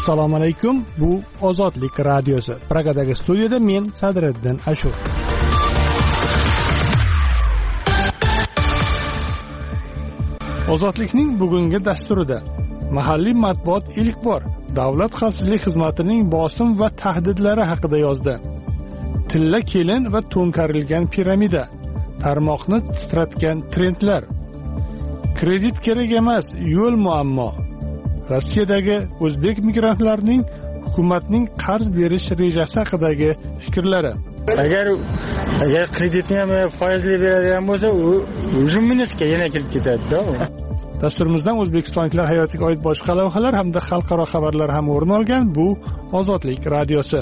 Assalomu alaykum. Bu Ozodlik radiosi. Pragadagi studiyada men Sadriddin Ashur. Ozodlikning bugungi dasturida mahalliy matbuot ilk bor Davlat xavfsizlik xizmatining bosim va tahdidlari haqida yozdi. Tilla kelin va to'nkarilgan piramida, tarmoqni titratgan trendlar. Kredit kerak emas, yo'l muammo. Rossiyadagi o'zbek migrantlarning hukumatning qarz berish rejasi haqidagi fikrlari. Agar kreditni ham foizli beradigan bo'lsa, u o'zim minusga yana kirib ketadi-da. Dasturimizdan o'zbekistonliklar hayotiga oid boshqa lavhalar hamda xalqaro xabarlar ham o'rin olgan. Bu Ozodlik radiosi.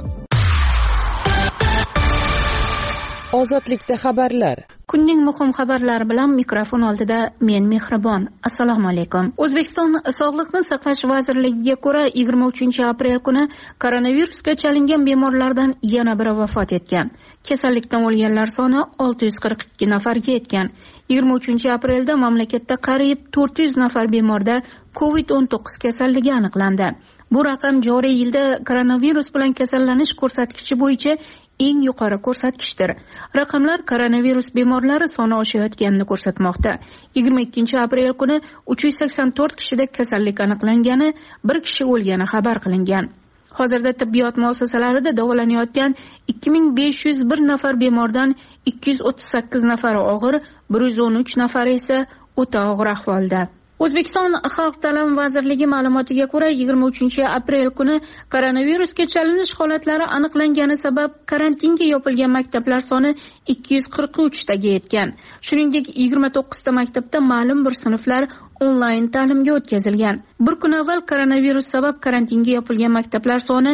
Ozodlikda xabarlar. Kunning muhim xabarlari bilan mikrofon oldida men Mehribon. Assalomu alaykum. O'zbekiston Sog'liqni saqlash vazirligiga ko'ra 23-aprel kuni koronavirusga chalingan bemorlardan yana biri vafot etgan. Kasallikdan o'lganlar soni 642 nafarga yetgan. 23-aprelda mamlakatda qariyb 400 nafar bemorda COVID-19 kasalligi aniqlandi. Bu raqam joriy yilda koronavirus bilan kasallanish ko'rsatkichi bo'yicha eng yuqori ko'rsatkichdir. Raqamlar koronavirus bemorlari soni oshayotganini ko'rsatmoqda. 22-aprel kuni 384 kishida kasallik aniqlangani, 1 kishi o'lgani xabar qilingan. Hozirda tibbiyot muassasalarida davolanayotgan 2501 nafar bemordan 238 nafari og'ir, 113 nafari esa o'ta og'ir ahvolda. O'zbekiston Xalq ta'limi vazirligi ma'lumotiga ko'ra 23-aprel kuni koronavirusga chalinish holatlari aniqlangani sabab karantinga yopilgan maktablar soni 243 taga yetgan. Shuningdek, 29 ta maktabda ma'lum bir sinflar onlayn ta'limga o'tkazilgan. Bir kun avval koronavirus sabab karantinga yopilgan maktablar soni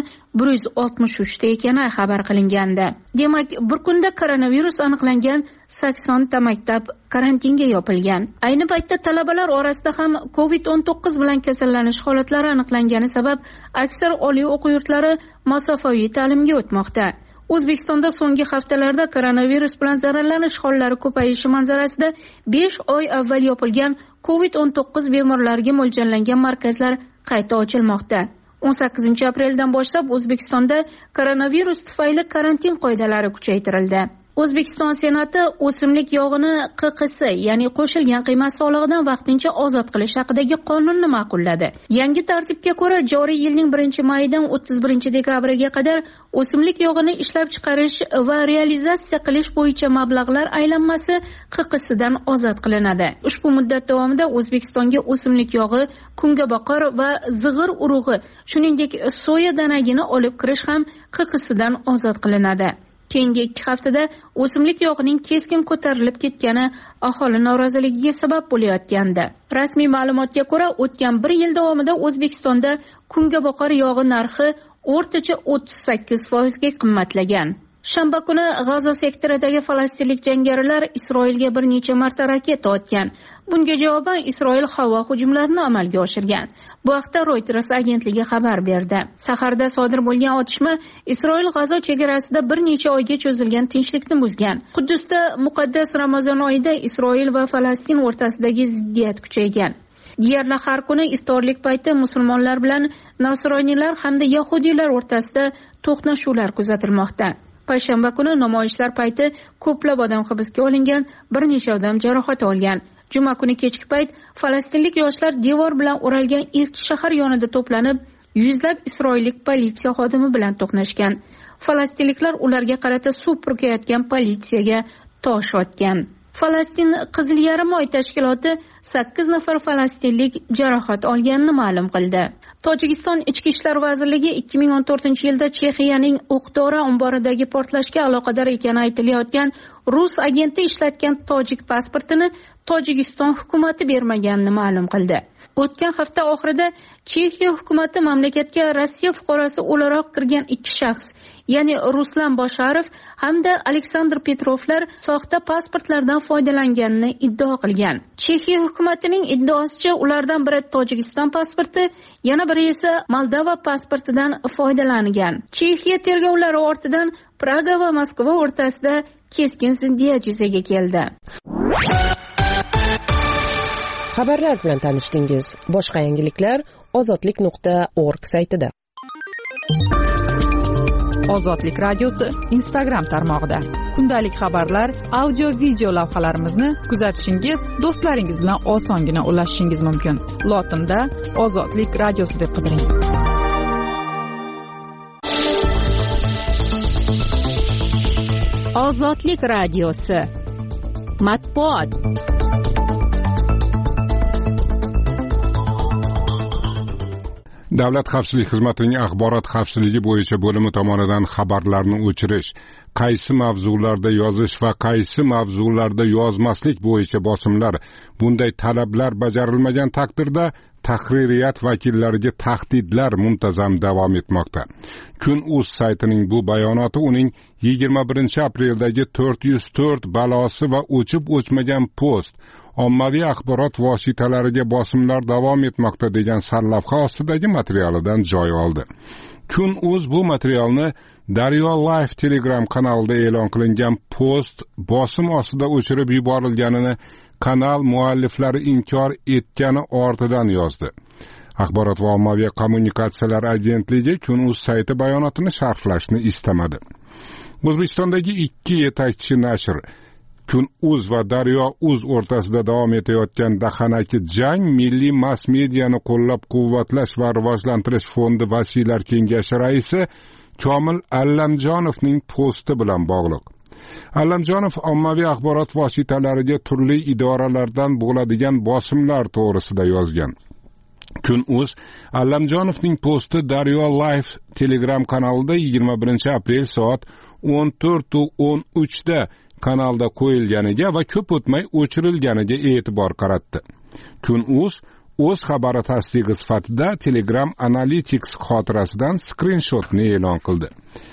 163 ta ekani xabar qilingandi. Demak, bir kunda koronavirus aniqlangan 80 ta maktab karantinga yopilgan. Ayni paytda talabalar orasida ham COVID-19 bilan kasallanish holatlari aniqlangani sabab aksar oliy o'quv yurtlari masofaviy ta'limga o'tmoqda. O'zbekistonda so'nggi haftalarda koronavirus bilan zararlanish hollari ko'payishi manzarasida 5 oy avval yopilgan COVID-19 bemorlariga mo'ljallangan markazlar qayta ochilmoqda. 18-apreldan boshlab O'zbekistonda koronavirus tufayli karantin qoidalari kuchaytirildi. O'zbekiston Senati o'simlik yog'ini QQS, ya'ni qo'shilgan qiymat solig'idan vaqtincha ozod qilish haqidagi qonunni ma'qulladi. Yangi tartibga ko'ra, joriy yilning 1-mayidan 31-dekabriga qadar o'simlik yog'ini ishlab chiqarish va realizatsiya qilish bo'yicha mablag'lar aylanmasi QQSdan ozod qilinadi. Ushbu muddat davomida O'zbekistonga o'simlik yog'i, kungaboqar va zig'ir urug'i, shuningdek soya danagini olib kirish ham QQSdan ozod qilinadi. Keyingi 2 haftada o'simlik yog'ining keskin ko'tarilib ketgani aholi noroziligiga sabab bo'layotgandi. Rasmiy ma'lumotga ko'ra, o'tgan 1 yil davomida O'zbekistonda kungaboqar yog'i narxi o'rtacha 38% ga qimmatlagan. Shanba kuni G'azo sektoridagi falastinlik jangarilar Isroilga bir necha marta raketa otgan. Bunga javoban Isroil havo hujumlarini amalga oshirgan. Bu haqda Reuters agentligi xabar berdi. Saharda sodir bo'lgan otishma Isroil G'azo chegarasida bir necha oyga cho'zilgan tinchlikni buzgan. Quddusda muqaddas Ramazon oyida Isroil va Falastin o'rtasidagi ziddiyat kuchaygan. Deyarli har kuni iftorlik payti musulmonlar bilan nasroniylar hamda yahudiylar o'rtasida to'qnashuvlar kuzatilmoqda. Payshanba kuni namoyishlar payti ko'plab odam hibsga olingan, bir necha odam jarohat olgan. Juma kuni kechki payt falastinlik yoshlar devor bilan o'ralgan eski shahar yonida to'planib, yuzlab isroillik politsiya xodimi bilan to'qnashgan. Falastinliklar ularga qarata suv purkayotgan politsiyaga tosh otgan. Falastin Qizil yarim oy tashkiloti 8 nafar falastinlik jarohat olganini ma'lum qildi. Tojikiston Ichki ishlar vazirligi 2014-yilda Chexiyaning O'qdora omboridagi portlashga aloqador ekani aytilayotgan rus agenti ishlatgan tojik pasportini Tojikiston hukumati bermaganini ma'lum qildi. O'tgan hafta oxirida Chexiya hukumati mamlakatga Rossiya fuqarosi o'laroq kirgan 2 shaxs, ya'ni Ruslan Bosharov hamda Aleksandr Petrovlar soxta pasportlardan foydalanganini iddao qilgan. Chexiya hukumatining iddaosicha ulardan biri Tojikiston pasporti, yana biri esa Moldova pasportidan foydalangan. Chexiya tergovlari ortidan Praga va Moskva o'rtasida keskin ziddiyat yuzaga keldi. Xabarlar bilan tanishdingiz. Boshqa yangiliklar ozodlik.org saytida. Ozodlik radiosi Instagram tarmog'ida. Kundalik xabarlar, audio video lavhalarimizni kuzatishingiz, do'stlaringiz bilan osongina ulashishingiz mumkin. Lotinda Ozodlik radiosi deb qidiring. Ozodlik radiosi matbuot. Davlat xavfsizlik xizmatining axborot xavfsizligi bo'yicha bo'limi tomonidan xabarlarni o'chirish, qaysi mavzularda yozish va qaysi mavzularda yozmaslik bo'yicha bosimlar, bunday talablar bajarilmagan taqdirda tahririyat vakillariga tahdidlar muntazam davom etmoqda. Kun.uz saytining bu bayonoti uning 21-apreldagi 404 balosi va o'chib-o'chmagan post, ommaviy axborot vositalariga bosimlar davom etmoqda degan sarlavha ostidagi materialidan joy oldi. Kun.uz bu materialni Daryo Live Telegram kanalida e'lon qilingan post bosim ostida o'chirib yuborilganini kanal mualliflari inkor etgani ortidan yozdi. Axborot va ommaviy kommunikatsiyalar agentligi Kun.uz sayti bayonotini sharhlashni istamadi. O'zbekistondagi ikki yetakchi nashr Kun.uz va Daryo.uz o'rtasida davom etayotgan dahanaki jang milliy mass mediani qo'llab-quvvatlash va rivojlantirish fondi vasiylar kengashi raisi Komil Allamjonovning posti bilan bog'liq. Allamjonov ommaviy axborot vositalariga turli idoralardan bo'ladigan bosimlar to'g'risida yozgan. Kun.uz Allamjonovning posti Daryo Live Telegram kanalida 21-aprel soat 14:13 da kanalda qo'yilganiga va ko'p o'tmay o'chirilganiga e'tibor qaratdi. Kun.uz o'z xabari tasdig'i sifatida Telegram Analytics xotirasidan skrinshotni e'lon qildi.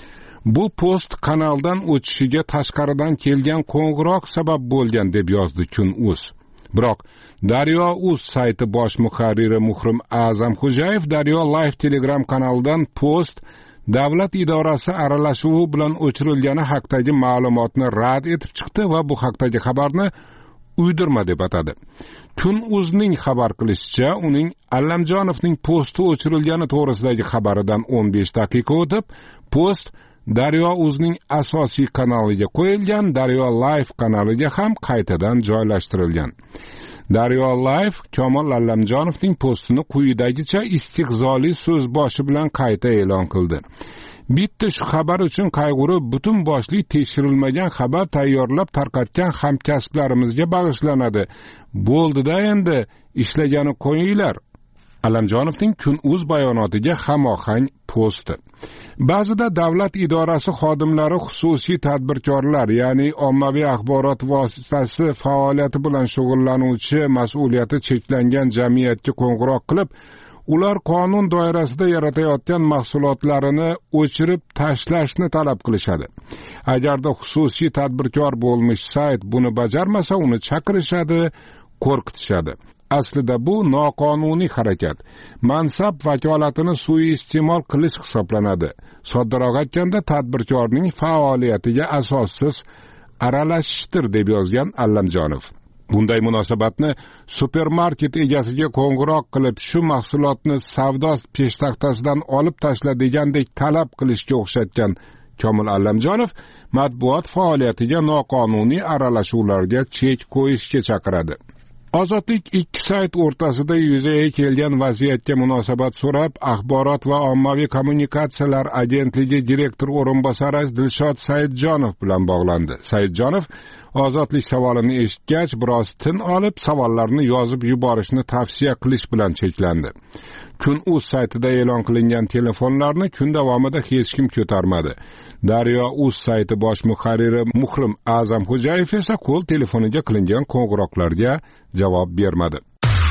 Bu post kanaldan o'chishiga tashqaridan kelgan qo'ng'iroq sabab bo'lgan deb yozdi Kun.uz. Biroq Daryo.uz sayti bosh muharriri Muhrim A'zamxo'jayev Daryo Live Telegram kanalidan post davlat idorasi aralashuvi bilan o'chirilgani haqidagi ma'lumotni rad etib chiqdi va bu haqdagi xabarni uydirma deb atadi. Kun.uzning xabar qilishicha, uning Allamjonovning posti o'chirilgani to'g'risidagi xabaridan 15 daqiqa o'tib, post Daryo.uzning asosiy kanaliga qo'yilgan, Daryo Live kanaliga ham qaytadan joylashtirilgan. Daryo Live Komil Allamjonovning postini quyidagicha istiqzoli so'z boshi bilan qayta e'lon qildi. Bitta shu xabar uchun qayg'urib, butun boshli tekshirilmagan xabar tayyorlab tarqatgan hamkasblarimizga bag'ishlanadi. Bo'ldi-da endi, ishlagani qo'yinglar. Allamjonovning Kun.uz bayonotiga hamohang posti. Ba'zida davlat idorasi xodimlari xususiy tadbirkorlar, ya'ni ommaviy axborot vositasi faoliyati bilan shug'ullanuvchi mas'uliyati cheklangan jamiyatga qo'ng'iroq qilib, ular qonun doirasida yaratayotgan mahsulotlarini o'chirib tashlashni talab qilishadi. Agarda xususiy tadbirkor bo'lmish sayt buni bajarmasa, uni chaqirishadi, qo'rqitishadi. Aslida bu noqonuniy harakat. Mansab vakolatini suiiste'mol qilish hisoblanadi. Soddaroq aytganda, tadbirkorning faoliyatiga asossiz aralashishdir deb yozgan Allamjonov. Bunday munosabatni supermarket egasiga qo'ng'iroq qilib, shu mahsulotni savdo peshtaxtasidan olib tashla degandek talab qilishga o'xshatgan Komil Allamjonov matbuot faoliyatiga noqonuniy aralashuvlarga chek qo'yishga chaqiradi. Ozodlik ikki sayt o'rtasida yuzaga kelgan vaziyatga munosabat so'rab, Axborot va ommaviy kommunikatsiyalar agentligi direktor o'rinbosari Dilshod Saidjonov bilan bog'landi. Saidjonov Ozodlik savolini eshitgach, biroz tin olib, savollarni yozib yuborishni tavsiya qilish bilan cheklandi. Kun.uz saytida e'lon qilingan telefonlarni kun davomida hech kim ko'tarmadi. Daryo.uz sayti bosh muharriri Muhrim A'zamxo'jayev esa qo'l telefoniga qilingan qo'ng'iroqlarga javob bermadi.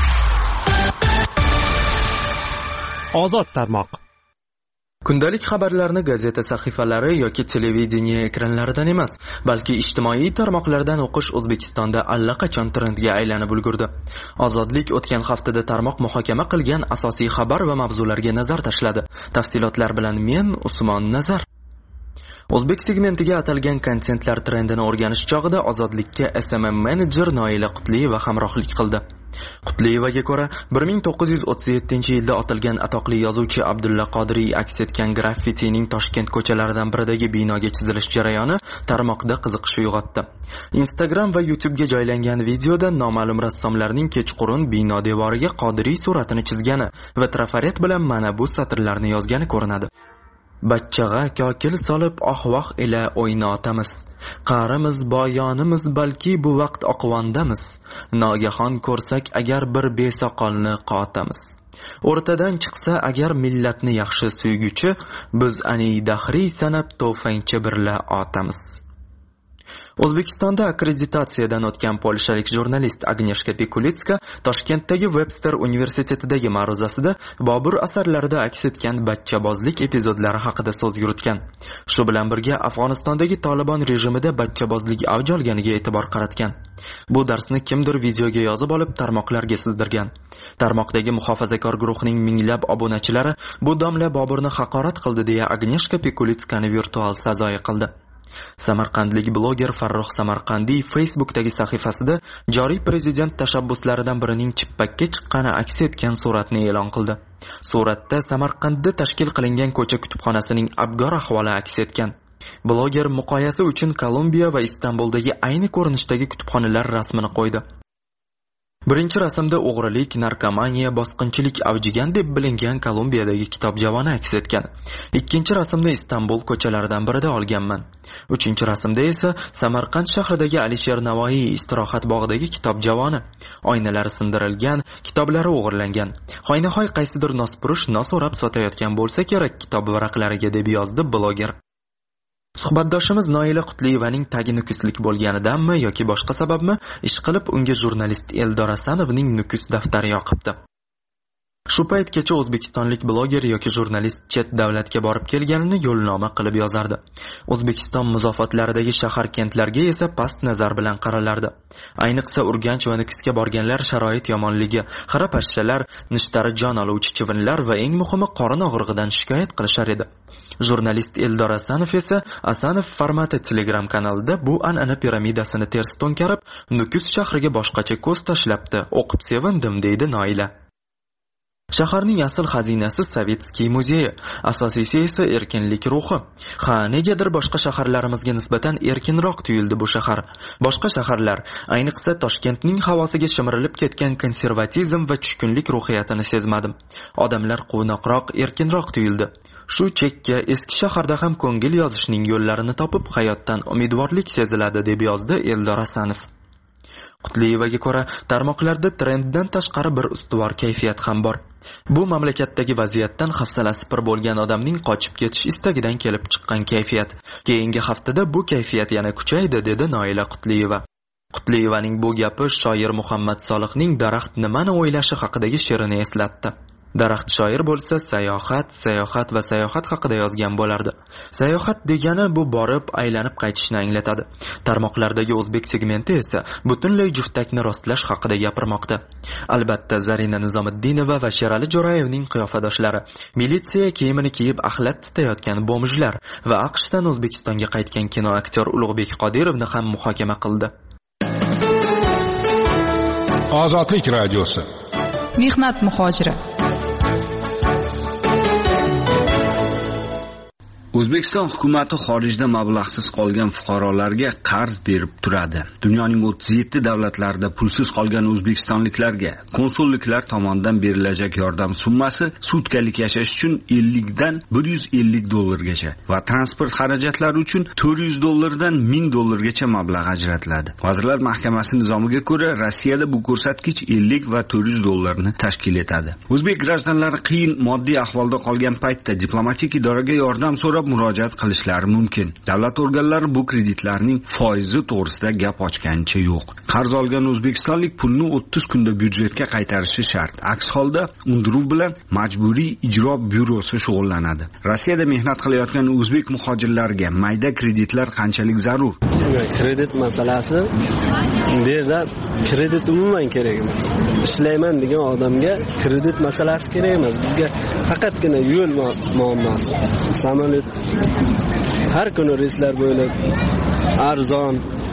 Ozod tarmoq. Kundalik xabarlarni gazeta sahifalari yoki televideniye ekranlaridan emas, balki ijtimoiy tarmoqlardan o'qish O'zbekistonda allaqachon trendga aylanib ulgurdi. Ozodlik o'tgan haftada tarmoq muhokama qilgan asosiy xabar va mavzularga nazar tashladi. Tafsilotlar bilan men Usmon Nazar. O'zbek segmentiga atalgan kontentlar trendini o'rganish chog'ida Ozodlikka SMM menejer Noila Qutliyeva hamrohlik qildi. Qutliyevaga ko'ra 1937-yilda otilgan atoqli yozuvchi Abdulla Qodiriy aks etgan graffitining Toshkent ko'chalaridan biridagi binoga chizilish jarayoni tarmoqda qiziqish uyg'otdi. Instagram va YouTube'ga joylangan videoda noma'lum rassomlarning kechqurun bino devoriga Qodiriy suratini chizgani va trafaret bilan mana bu satrlarni yozgani ko'rinadi. Bachchaga kokil solib oqvoq ila o'ynotamiz. Qarimiz boyonimiz balki bu vaqt oqvondamiz. Nogahon ko'rsak agar bir besoqolni qotamiz. O'rtadan chiqsa agar millatni yaxshi suyguchi, biz ani dahri sanab to'fancha birla otamiz. O'zbekistonda akkreditatsiyadan o'tgan polshalik jurnalist Agneshka Pikulitska Toshkentdagi Webster universitetidagi ma'ruzasida Bobur asarlarida aks etgan bachchabozlik epizodlari haqida so'z yuritgan. Shu bilan birga Afg'onistondagi Taliban rejimida bachchabozlik avj olganiga e'tibor qaratgan. Bu darsni kimdir videoga yozib olib tarmoqlarga sizdirgan. Tarmoqdagi muhofazakor guruhning minglab obunachilari bu domla Boburni haqorat qildi deya Agneshka Pikulitskani virtual sazoyi qildi. Samarqandlik bloger Farruh Samarqandiy Facebookdagi sahifasida joriy prezident tashabbuslaridan birining chippakka chiqqani aks etgan suratni e'lon qildi. Suratda Samarqandda tashkil qilingan ko'cha kutubxonasining abgor ahvoli aks etgan. Bloger muqoyasa uchun Kolumbiya va Istanbuldagi ayni ko'rinishdagi kutubxonalar rasmini qo'ydi. Birinchi rasmda o'g'rilik, narkomaniya, bosqinchilik avjigan deb bilingan Kolumbiyadagi kitob javoni aks etgan. Ikkinchi rasmda Istanbul ko'chalaridan birida olganman. Uchinchi rasmda esa Samarqand shahridagi Alisher Navoiy istirohat bog'idagi kitob javoni. Oynalari sindirilgan, kitoblari o'g'irlangan. Hoynahoy qaysidir nospurush noso'rab sotayotgan bo'lsa kerak kitob varaqlariga deb yozdi bloger. Suhbatdoshimiz Noila Qutliyevaning tagi nukuslik bo'lganidanmi yoki boshqa sababmi ishqilib unga jurnalist Eldor Asanovning nukus daftari yoqibdi. Shu paytgacha o'zbekistonlik bloger yoki jurnalist chet davlatga borib kelganini yo'lnoma qilib yozardi. O'zbekiston muzofotlaridagi shahar-kentlarga esa past nazar bilan qaralardi. Ayniqsa Urganch va Nukusga borganlar sharoit yomonligi, xira-pashshalar, nishtari jon oluvchi chivinlar va eng muhimi qorin og'rig'idan shikoyat qilishar edi. Jurnalist Eldor Asanov esa Asanov formati Telegram kanalida bu an'ana piramidasini ters to'nkarib, Nukus shahriga boshqacha ko'z tashlabdi. O'qib sevindim deydi Noila. Shaharning asl xazinasi Sovetskiy muzeyi, asosiysi esa erkinlik ruhi. Ha, negadir boshqa shaharlarimizga nisbatan erkinroq tuyuldi bu shahar. Boshqa shaharlar, ayniqsa Toshkentning havosiga shimirilib ketgan konservatizm va tushkunlik ruhiyatini sezmadim. Odamlar quvnoqroq, erkinroq tuyuldi. Shu chekka eski shaharda ham ko'ngil yozishning yo'llarini topib hayotdan umidvorlik seziladi deb yozdi Eldor Asanov. Qutliyevaga ko'ra, tarmoqlarda trenddan tashqari bir ustuvor kayfiyat ham bor. Bu mamlakatdagi vaziyatdan hafsalasi pir bo'lgan odamning qochib ketish istagidan kelib chiqqan kayfiyat. Keyingi haftada bu kayfiyat yana kuchaydi, dedi Noila Qutliyeva. Qutliyevaning bu gapi shoir Muhammad Solihning Daraxt nimani o'ylashi haqidagi she'rini eslatdi. Daraxt shoir bo'lsa sayohat va sayohat haqida yozgan bo'lardi. Sayohat degani bu borib, aylanib qaytishni anglatadi. Tarmoqlardagi o'zbek segmenti esa butunlay juftakni rostlash haqida gapirmoqda. Albatta, Zarina Nizomiddinova va Sherali Jo'rayevning qiyofadoshlari, militsiya kiyimini kiyib axlat titayotgan bomjlar va AQShdan O'zbekistonga qaytgan kino aktyor Ulug'bek Qodirovni ham muhokama qildi. Ozodlik radiosi. Mehnat muhojiri. O'zbekiston hukumati xorijda mablag'siz qolgan fuqarolarga qarz berib turadi. Dunyoning 37 davlatlarida pulsiz qolgan o'zbekistonliklarga konsulliklar tomonidan berilajak yordam summasi sutkalik yashash uchun 50 dan 150 dollargacha va transport xarajatlari uchun 400 dollardan 1000 dollargacha mablag' ajratiladi. Vazirlar Mahkamasi nizomiga ko'ra, Rossiyada bu ko'rsatkich 50 va 400 dollarni tashkil etadi. O'zbek grajdanlari qiyin moddiy ahvolda qolgan paytda diplomatik idoraga yordam so'rab murojaat qilishlari mumkin. Davlat organlari bu kreditlarning foizi to'g'risida gap ochganicha yo'q. Qarz olgan o'zbekistonlik pulni 30 kunda byudjetga qaytarishi shart. Aks holda undiruv bilan majburiy ijro byurosi shug'ullanadi. Rossiyada mehnat qilayotgan o'zbek muhojirlarga mayda kreditlar qanchalik zarur? Kredit masalasi bu yerda kredit umuman kerak emas. Ishlayman degan odamga kredit masalasi kerak emas. Bizga faqatgina yo'l muammosi. Samolyot har kuni reyslar bo'lib arzon,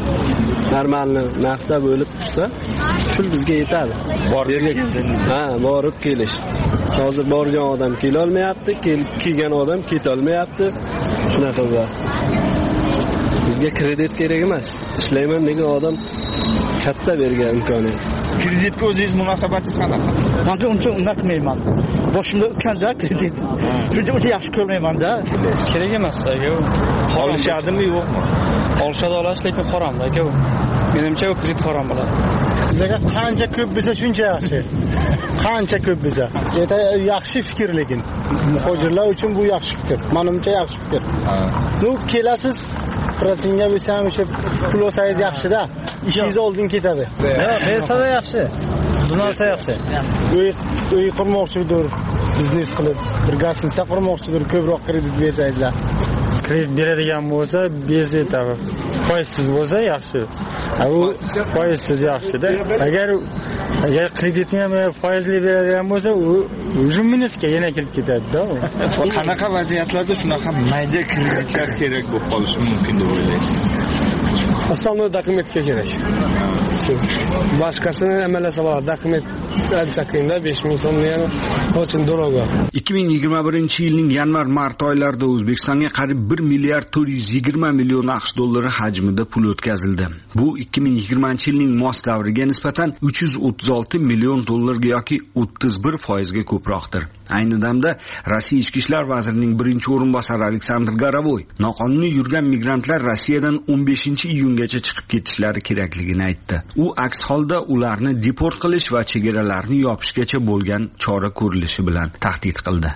normalni narxda bo'lib tursa, pul bizga yetadi. Borib kelish. Hozir borgan odam kela olmayapti, kelgan odam keta olmayapti. Shunaqa bor. Bizga kredit kerak emas. Ishlayman degan odam katta bergan imkoniyat. Kreditga o'zingiz munosabatingiz qanaqa? Men uncha unaqmayman. Boshimda o'tkanda kredit. Shuncha yaxshi ko'rmayman-da. Kerak emas-da. Olishadimi, yo'qmi? Olishadi olasiz, lekin harom-da, aka. Menimcha u kredit harom bo'ladi. Bizga qancha ko'p bo'lsa shuncha yaxshi. Qancha ko'p bo'lsa. Eta yaxshi fikr lekin. Muhojirlar uchun bu yaxshi fikr. Menimcha yaxshi fikr. Nu kelasiz protsentga bo'lsa ham o'sha pul olsangiz yaxshi-da. Ishingiz oldin ketadi. Yo'q, bersa yaxshi. Dunyosa yaxshi. Uy qurmoqchidir, biznes qilib, bir gazsinsa qurmoqchidir, ko'proq kredit bersangizlar. Kredit beradigan bo'lsa, bezetadi. Foizsiz bo'lsa yaxshi. Bu foizsiz yaxshi-da. Agar kreditni ham foizli beradigan bo'lsa, u minusga yana kirib ketadi-da. Qanaqa vaziyatlarda shunaqa mayda kreditlar kerak bo'lib qolishi mumkin deb o'ylaysiz? Основной dokumentga kerak. Boshqasini amalasa bo'ladi. Dokument anchaqinda 5000 so'mni ham очень дорого. 2021-yilning yanvar-mart oylarida O'zbekistonga qariyb 1 milliard 420 million AQSh dollari hajmida pul o'tkazildi. Bu 2020-yilning mos davriga nisbatan 336 million dollarga yoki 31% ga ko'proqdir. Ayni damda Rossiya ichki ishlar vazirining birinchi o'rinbosari Aleksandr Garovoy noqonuniy yurgan migrantlar Rossiyadan 15-iyungacha chiqib ketishlari kerakligini aytdi. U aks holda ularni deport qilish va chegaralarni yopishgacha bo'lgan chora ko'rilishi bilan tahdid qildi.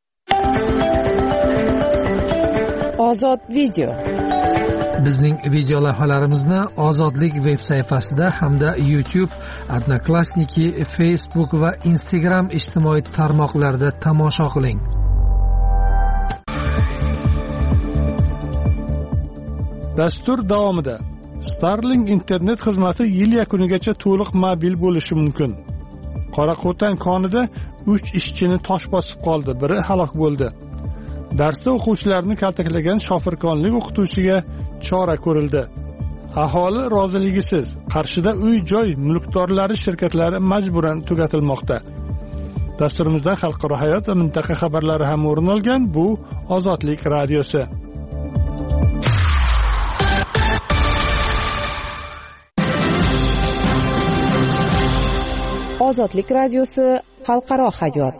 Ozod video. Bizning video lavhalarimizni Ozodlik veb sayfasida hamda YouTube, Odnoklassniki, Facebook va Instagram ijtimoiy tarmoqlarida tomosha qiling. Dastur davomida Starlink internet xizmati yil yakunigacha to'liq mobil bo'lishi mumkin. Qoraqo'rg'on konida 3 ishchini tosh bosib qoldi, biri halok bo'ldi. Darsda o'quvchilarni kaltaklagan shofirkonlik o'qituvchiga chora ko'rildi. Aholi roziligisiz Qarshida uy-joy mulkdorlari shirkatlari majburan tugatilmoqda. Dasturimizda xalqaro hayot va mintaqa xabarlari ham o'rin olgan. Bu Ozodlik radiosi. Ozodlik radiosi xalqaro hayot.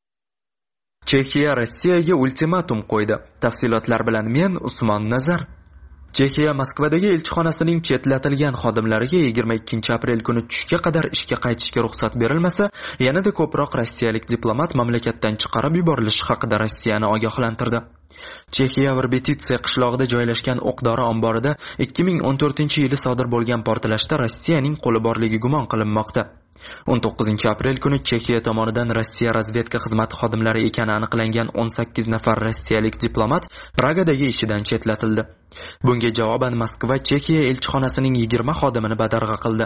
Chexiya Rossiyaga ultimatum qo'ydi. Tafsilotlar bilan men Usmon Nazar. Chexiya Moskvadagi elchixonasining chetlatilgan xodimlariga 22 aprel kuni tushga qadar ishga qaytishga ruxsat berilmasa, yanada ko'proq rossiyalik diplomat mamlakatdan chiqarib yuborilishi haqida Rossiyani ogohlantirdi. Chexiya Verbetitsiya qishlog'ida joylashgan o'q-dori omborida 2014-yili sodir bo'lgan portlashda Rossiyaning qo'li borligi gumon qilinmoqda. 19 aprel kuni Chexiya tomonidan Rossiya razvedka xizmati xodimlari ekani aniqlangan 18 nafar rossiyalik diplomat Pragadagi ishidan chetlatildi. Bunga javoban Moskva Chexiya elchixonasining 20 xodimini badarg'a qildi.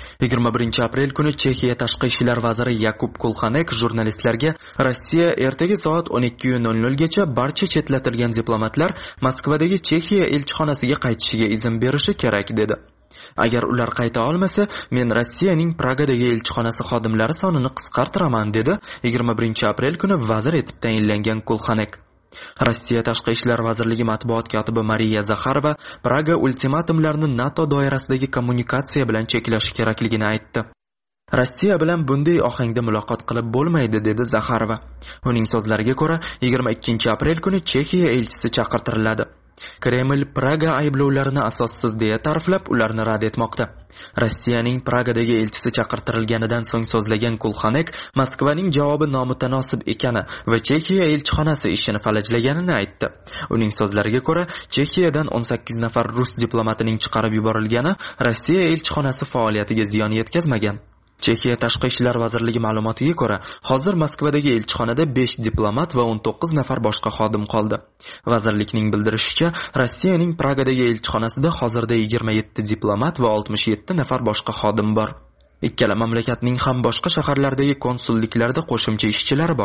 21 aprel kuni Chexiya tashqi ishlar vaziri Yakub Kulxanek jurnalistlarga Rossiya ertaga soat 12:00 gacha barcha chetlatilgan diplomatlar Moskvadagi Chexiya elchixonasiga qaytishiga izn berishi kerak dedi. Agar ular qayta olmasa, men Rossiyaning Pragadagi elchixonasi xodimlari sonini qisqartiraman dedi 21 aprel kuni vazir etib tayinlangan Kulxanek. Rossiya tashqi ishlar vazirligi matbuot kotibi Mariya Zakharova Praga ultimatumlarni NATO doirasidagi kommunikatsiya bilan cheklash kerakligini aytdi. Rossiya bilan bunday ohangda muloqot qilib bo'lmaydi dedi Zakharova. Uning so'zlariga ko'ra 22 aprel kuni Chexiya elchisi chaqirtiriladi. Kreml Praga ayblovlarini asossiz deya ta'riflab, ularni rad etmoqda. Rossiyaning Pragadagi elchisi chaqirtirilganidan so'ng so'zlagan Kulxanek Moskvaning javobi nomutanosib ekani va Chexiya elchixonasi ishini falajlaganini aytdi. Uning so'zlariga ko'ra, Chexiyadan 18 nafar rus diplomatining chiqarib yuborilgani Rossiya elchixonasi faoliyatiga ziyon yetkazmagan. Chexiya tashqi ishlar vazirligi ma'lumotiga ko'ra, hozir Moskvadagi elchixonada 5 diplomat va 19 nafar boshqa xodim qoldi. Vazirlikning bildirishicha, Rossiyaning Pragadagi elchixonasida hozirda 27 diplomat va 67 nafar boshqa xodim bor. Ikkala mamlakatning ham boshqa shaharlardagi konsulliklarda qo'shimcha ishchilari bor.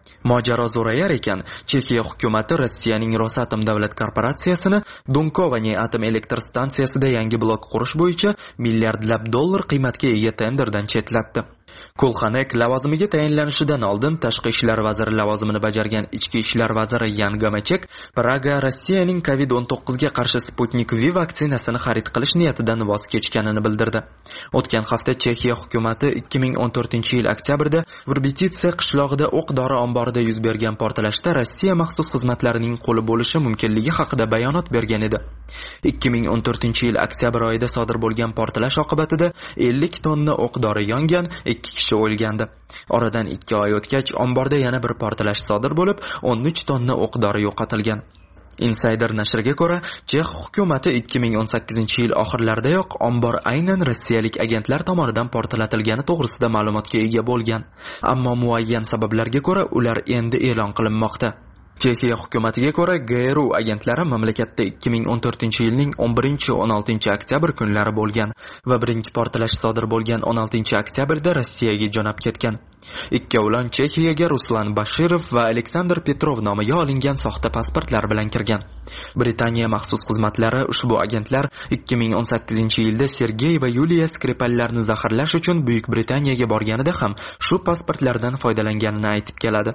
Mojaro zo'rayar ekan, Chexiya hukumati Rossiyaning Rosatom davlat korporatsiyasini Dunkovanye atom elektr stansiyasida yangi blok qurish bo'yicha milliardlab dollar qiymatga ega tenderdan chetlatdi. Kulxanek lavozimiga tayinlanishidan oldin tashqi ishlar vaziri lavozimini bajargan ichki ishlar vaziri Yan Gamachek Praga Rossiyaning COVID-19 ga qarshi Sputnik V vaksinasini xarid qilish niyatidan voz kechganini bildirdi. O'tgan hafta Chexiya hukumati 2014-yil oktyabrda Vrbititsa qishlog'ida o'q-dori omborida yuz bergan portlashda Rossiya maxsus xizmatlarining qo'li bo'lishi mumkinligi haqida bayonot bergan edi. 2014-yil oktyabr oyida sodir bo'lgan portlash oqibatida 50 tonna o'q-dori yongan, 2 kishi o'lgandi. Oradan 2 oy o'tgach, omborda yana bir portlash sodir bo'lib, 13 tonna o'q-dori yo'qotilgan. Insider nashriga ko'ra, Chex hukumati 2018-yil oxirlaridayoq ombor aynan rossiyalik agentlar tomonidan portlatilgani to'g'risida ma'lumotga ega bo'lgan. Ammo muayyan sabablarga ko'ra ular endi e'lon qilinmoqda. Chexiya hukumatiga ko'ra, GRU agentlari mamlakatda 2014-yilning 11-16 oktyabr kunlari bo'lgan va birinchi portlash sodir bo'lgan 16-oktyabrda Rossiyaga jo'nab ketgan. Ikkovlon Chexiyaga Ruslan Bashirov va Aleksandr Petrov nomiga olingan soxta pasportlar bilan kirgan. Britaniya maxsus xizmatlari ushbu agentlar 2018-yilda Sergey va Yuliya Skripallarni zaharlash uchun Buyuk Britaniyaga borganida ham shu pasportlardan foydalanganini aytib keladi.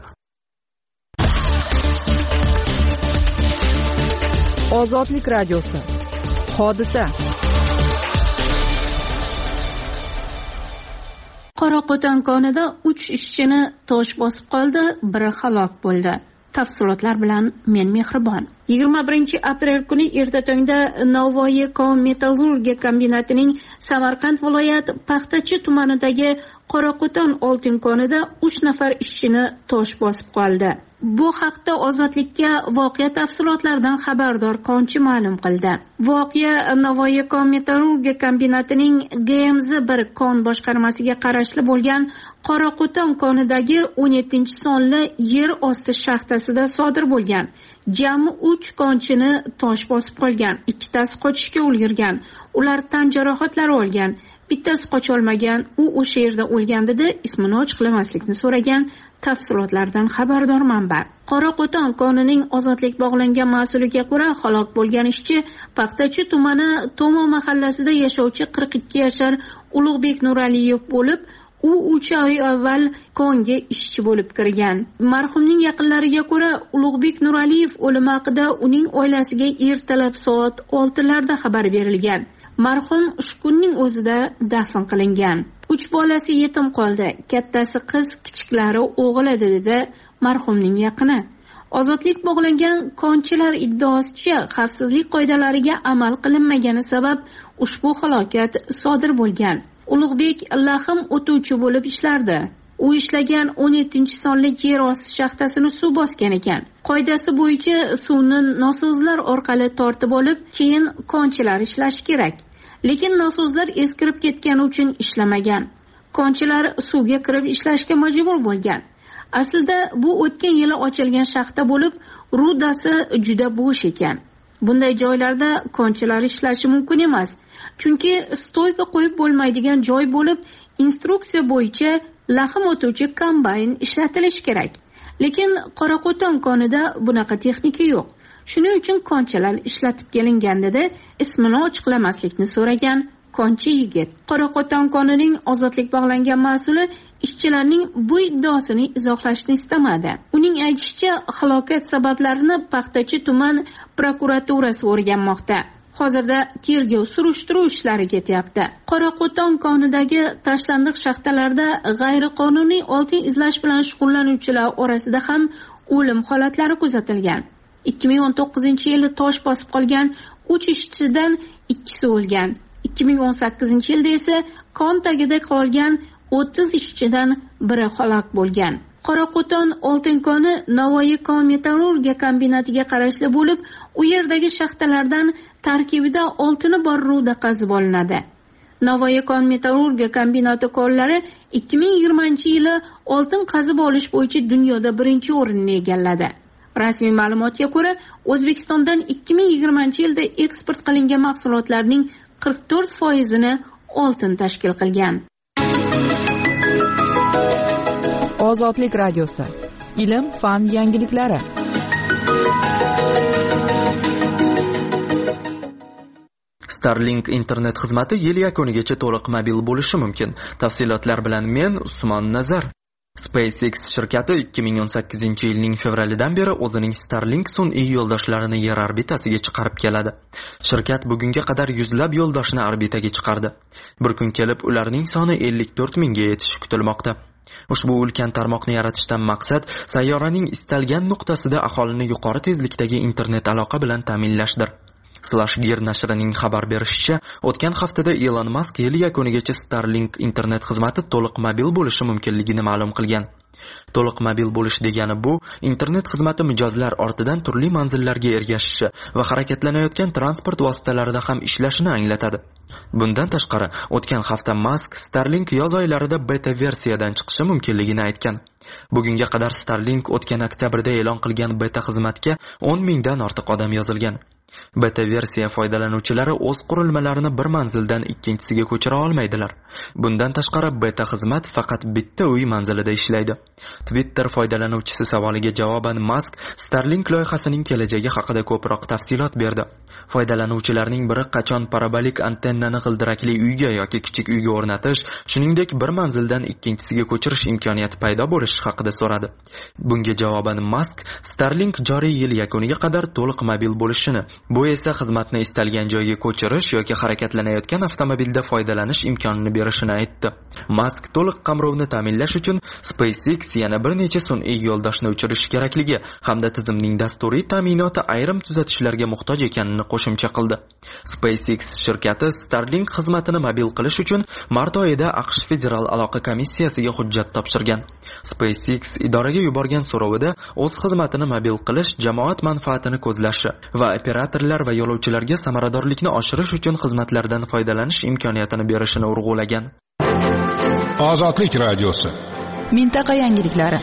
Ozodlik radiosi. Hodisa. Qoraqo'ton konida 3 ishchini tosh bosib qoldi, biri halok bo'ldi. Tafsilotlar bilan men Mehribon. 21-aprel kuni erta tongda Navoiy kon metallurgiya kombinatining Samarqand viloyat Paxtachi tumanidagi Qoraqo'ton oltin konida 3 nafar ishchini tosh bosib qoldi. Bu haqda Ozodlikka voqea tafsilotlaridan xabardor konchi ma'lum qildi. Voqea Navoiy kon metallurgiya kombinatining GMZ1 kon boshqarmasiga qarashli bo'lgan Qoraqo'ton konidagi 17-sonli yer osti shaxtasida sodir bo'lgan. Jami 3 konchini tosh bosib qolgan, ikkitasi qochishga ulgurgan. Ular tan jarohatlari olgan. Bittasi qocholmagan, u o'sha yerda o'lgan dedi, ismini ochiqlamaslikni so'ragan tafsilotlardan xabardor manba. Qoraqo'ton konining ozodlik bog'langan mas'uliga ko'ra, halok bo'lgan ishchi Paxtachi tumani Tomo mahallasida yashovchi 42 yashar Ulug'bek Nuraliyev bo'lib, u 3 oy avval konga ishchi bo'lib kirgan. Marhumning yaqinlariga ko'ra, Ulug'bek Nuraliyev o'limi haqida uning oilasiga ertalab soat 6larda xabar berilgan. Marhum shu kunning o'zida dafn qilingan. 3 bolasi yetim qoldi. Kattasi qiz, kichiklari o'g'il edi dedi marhumning yaqini. Ozodlik bog'langan konchilar iddaosicha xavfsizlik qoidalariga amal qilinmagani sabab ushbu halokat sodir bo'lgan. Ulug'bek lahim o'tuvchi bo'lib ishlardi. U ishlagan 17-sonli yer osti shaxtasini suv bosgan ekan. Qoidasi bo'yicha suvni nosozlar orqali tortib olib, keyin konchilar ishlashi kerak. Lekin nosozlar eskirib ketgani uchun ishlamagan. Konchilar suvga kirib ishlashga majbur bo'lgan. Aslida bu o'tgan yili ochilgan shaxta bo'lib, rudasi juda bo'sh ekan. Bunday joylarda konchilar ishlashi mumkin emas. Chunki stoyga qo'yib bo'lmaydigan joy bo'lib, instruksiya bo'yicha lahim o'tuvchi kombayn ishlatilishi kerak. Lekin Qoraqo'ton konida bunaqa texnika yo'q. Shuning uchun konchilar ishlatib kelingan dedi, ismini ochiqlamaslikni so'ragan konchi yigit. Qoraqo'ton konining ozodlik bog'langan mas'uli ishchilarning bu iddaosini izohlashni istamadi. Uning aytishicha, halokat sabablarini Paxtachi tuman prokuraturasi o'rganmoqda. Hozirda tergov surishtiruv ishlari ketyapti. Qoraqo'ton konidagi tashlandiq shaxtalarda g'ayriqonuniy oltin izlash bilan shug'ullanuvchilar orasida ham o'lim holatlari kuzatilgan. 2019-yilda tosh bosib qolgan 3 ishchidan 2si o'lgan. 2018-yilda esa kon tagida qolgan 30 ishchidan biri halok bo'lgan. Qoraqo'ton oltin koni Navoiy kon metallurgiya kombinatiga qarashli bo'lib, u yerdagi shaxtalardan tarkibida oltini bor ruda qazib olinadi. Navoiy kon metallurgiya kombinati konlari 2020-yili oltin qazib olish bo'yicha dunyoda birinchi o'rinni egalladi. Rasmiy ma'lumotga ko'ra, O'zbekistondan 2020-yilda eksport qilingan mahsulotlarning 44%ni oltin tashkil qilgan. Ozodlik radiosi. ilm, fan yangiliklari. Starlink internet xizmati yil yakunigacha to'liq mobil bo'lishi mumkin. Tafsilotlar bilan men Usmon Nazar. SpaceX shirkati 2018-yilning fevralidan beri o'zining Starlink sun'iy yo'ldoshlarini yer orbitasiga chiqarib keladi. Shirkat bugunga qadar yuzlab yo'ldoshni orbitaga chiqardi. Bir kun kelib ularning soni 54 mingga yetishi kutilmoqda. Ushbu ulkan tarmoqni yaratishdan maqsad sayyoraning istalgan nuqtasida aholini yuqori tezlikdagi internet aloqa bilan ta'minlashdir. Slashgir nashrining xabar berishicha, o'tgan haftada Elon Musk yil yakunigacha Starlink internet xizmati to'liq mobil bo'lishi mumkinligini ma'lum qilgan. To'liq mobil bo'lish degani bu internet xizmati mijozlar ortidan turli manzillarga ergashishi va harakatlanayotgan transport vositalarida ham ishlashini anglatadi. Bundan tashqari, o'tgan hafta Musk Starlink yoz oylarida beta versiyadan chiqishi mumkinligini aytgan. Bugunga qadar Starlink o'tgan oktyabrda e'lon qilgan beta xizmatga 10 mingdan ortiq odam yozilgan. Beta versiya foydalanuvchilari o'z qurilmalarini bir manzildan ikkinchisiga ko'chira olmaydilar. Bundan tashqari beta xizmat faqat bitta uy manzilida ishlaydi. Twitter foydalanuvchisi savoliga javoban Musk Starlink loyihasining kelajagi haqida ko'proq tafsilot berdi. Foydalanuvchilarning biri qachon parabolik antennani g'ildirakli uyga yoki kichik uyga o'rnatish, shuningdek bir manzildan ikkinchisiga ko'chirish imkoniyati paydo bo'lishi haqida so'radi. Bunga javoban Musk Starlink joriy yil yakuniga qadar to'liq mobil bo'lishini, bu esa xizmatni istalgan joyga ko'chirish yoki harakatlanayotgan avtomobilda foydalanish imkonini berishini aytdi. Musk to'liq qamrovni ta'minlash uchun SpaceX yana bir necha sun'iy yo'ldoshni uchirish kerakligi hamda tizimning dasturiy ta'minoti ayrim tuzatishlarga muhtoj ekanini qo'shimcha qildi. SpaceX shirkati Starlink xizmatini mobil qilish uchun mart oyida AQSh Federal aloqa komissiyasiga hujjat topshirgan. SpaceX idoraga yuborgan so'rovida o'z xizmatini mobil qilish jamoat manfaatini ko'zlashi va operatorlar va yo'lovchilarga samaradorlikni oshirish uchun xizmatlardan foydalanish imkoniyatini berishini urg'ulagan. Ozodlik radiosi. Mintaqa yangiliklari.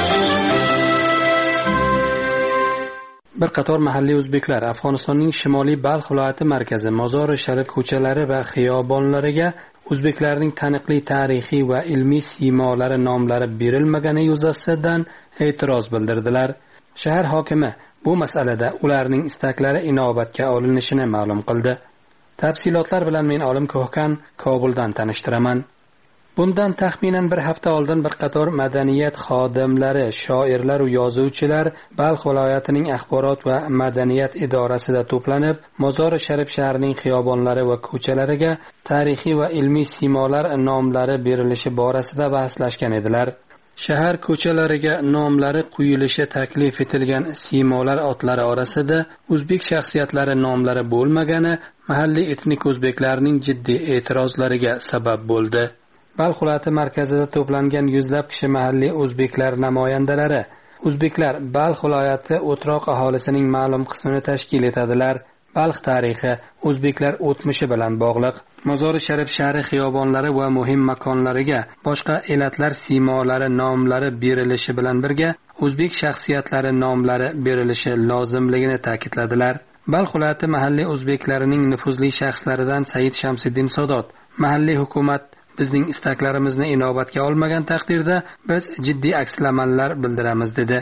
Bir qator mahalliy o'zbeklar Afg'onistonning Shimoliy Balx viloyati markazi Mozori Sharif ko'chalari va xiyobonlariga o'zbeklarning taniqli tarixiy va ilmiy siymolari nomlari berilmagani yuzasidan e'tiroz bildirdilar. Shahar hokimi bu masalada ularning istaklari inobatga olinishini ma'lum qildi. Tafsilotlar bilan men Olim Ko'hkan Kobuldan tanishtiraman. Bundan taxminan bir hafta oldin bir qator madaniyat xodimlari, shoirlar va yozuvchilar Balx viloyatining axborot va madaniyat idorasida to'planib, Mozori Sharif shahrining xiyobonlari va ko'chalariga tarixiy va ilmiy siymolar nomlari berilishi borasida bahslashgan edilar. Shahar ko'chalariga nomlari quyilishi taklif etilgan siymolar otlari orasida o'zbek shaxsiyatlari nomlari bo'lmagani mahalliy etnik o'zbeklarning jiddiy e'tirozlariga sabab bo'ldi. Balx viloyati markazida to'plangan yuzlab kishi mahalliy o'zbeklar namoyandalari. O'zbeklar Balx viloyati o'troq aholisining ma'lum qismini tashkil etadilar. Balx tarixi o'zbeklar o'tmishi bilan bog'liq. Mozori Sharif shahri xiyobonlari va muhim makonlariga boshqa elatlar siymolari nomlari berilishi bilan birga o'zbek shaxsiyatlari nomlari berilishi lozimligini ta'kidladilar. Balx viloyati mahalliy o'zbeklarining nufuzli shaxslaridan Said Shamsiddin Sodot, mahalliy hukumat bizning istaklarimizni inobatga olmagan taqdirda biz jiddiy akslamanlar bildiramiz dedi.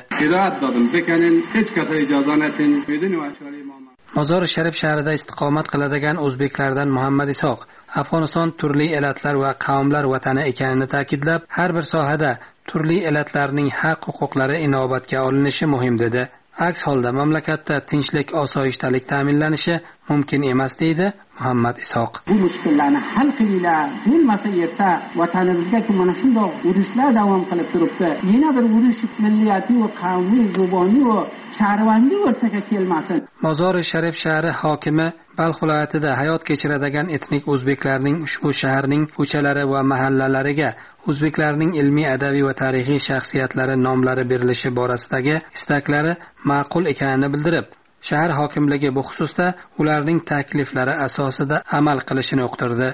Mozori Sharif shahrida istiqomat qiladigan o'zbeklardan Muhammad Isoq Afg'oniston turli elatlar va qavmlar vatani ekanini ta'kidlab, har bir sohada turli elatlarning haq-huquqlari inobatga olinishi muhim dedi. Aks holda mamlakatda tinchlik, osoyishtalik ta'minlanishi mumkin emas deydi Muhammad Isoq. Bu mushkullarni hal qilinglar. Bo'lmasa erta vatanimizga mana shunday urushlar davom qilib turibdi. Yana bir urush milliyatiy va qavmiy, zuboniy va shahrivandiy o'rtaga kelmasin. Mozori Sharif shahri hokimi Balx viloyatida hayot kechiradigan etnik o'zbeklarning ushbu shaharning ko'chalari va mahallalariga o'zbeklarning ilmiy, adabiy va tarixiy shaxsiyatlari nomlari berilishi borasidagi istaklari ma'qul ekanini bildirib, shahar hokimligi bu xususda ularning takliflari asosida amal qilishini uqtirdi.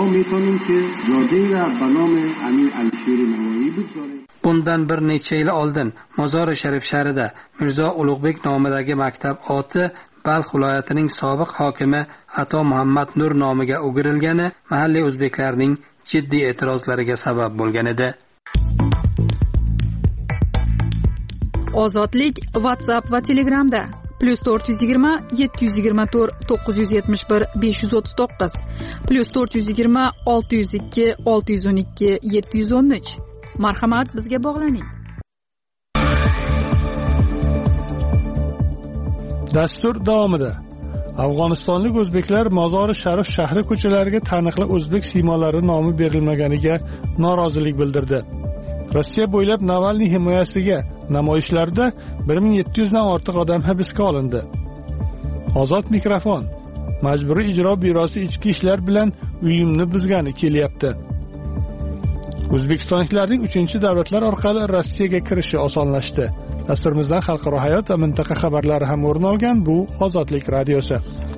Bundan bir necha yil oldin Mozori Sharif shahrida Mirzo Ulug'bek nomidagi maktab oti Balx viloyatining sobiq hokimi Ato Muhammad Nur nomiga o'girilgani mahalliy o'zbeklarning jiddiy e'tirozlariga sabab bo'lgan edi. Ozodlik WhatsApp va Telegramda +420 724 971 539 +420 602 612 713. Marhamat, bizga bog'laning. Dastur davomida Afg'onistonlik o'zbeklar Mozori Sharif shahri ko'chalariga taniqli o'zbek siymolari nomi berilmaganiga norozilik bildirdi. Rossiya bo'ylab Navalniy himoyasiga namoyishlarda 1700 dan ortiq odam hibsga olindi. Ozod mikrofon. Majburiy ijro byurosi ichki ishlar bilan uyumni buzgani kelyapti. O'zbekistonliklarning 3-davlatlar orqali Rossiyaga kirishi osonlashdi. Dasturimizdan xalqaro hayot va mintaqa xabarlari ham o'rin olgan. Bu Ozodlik radiosi.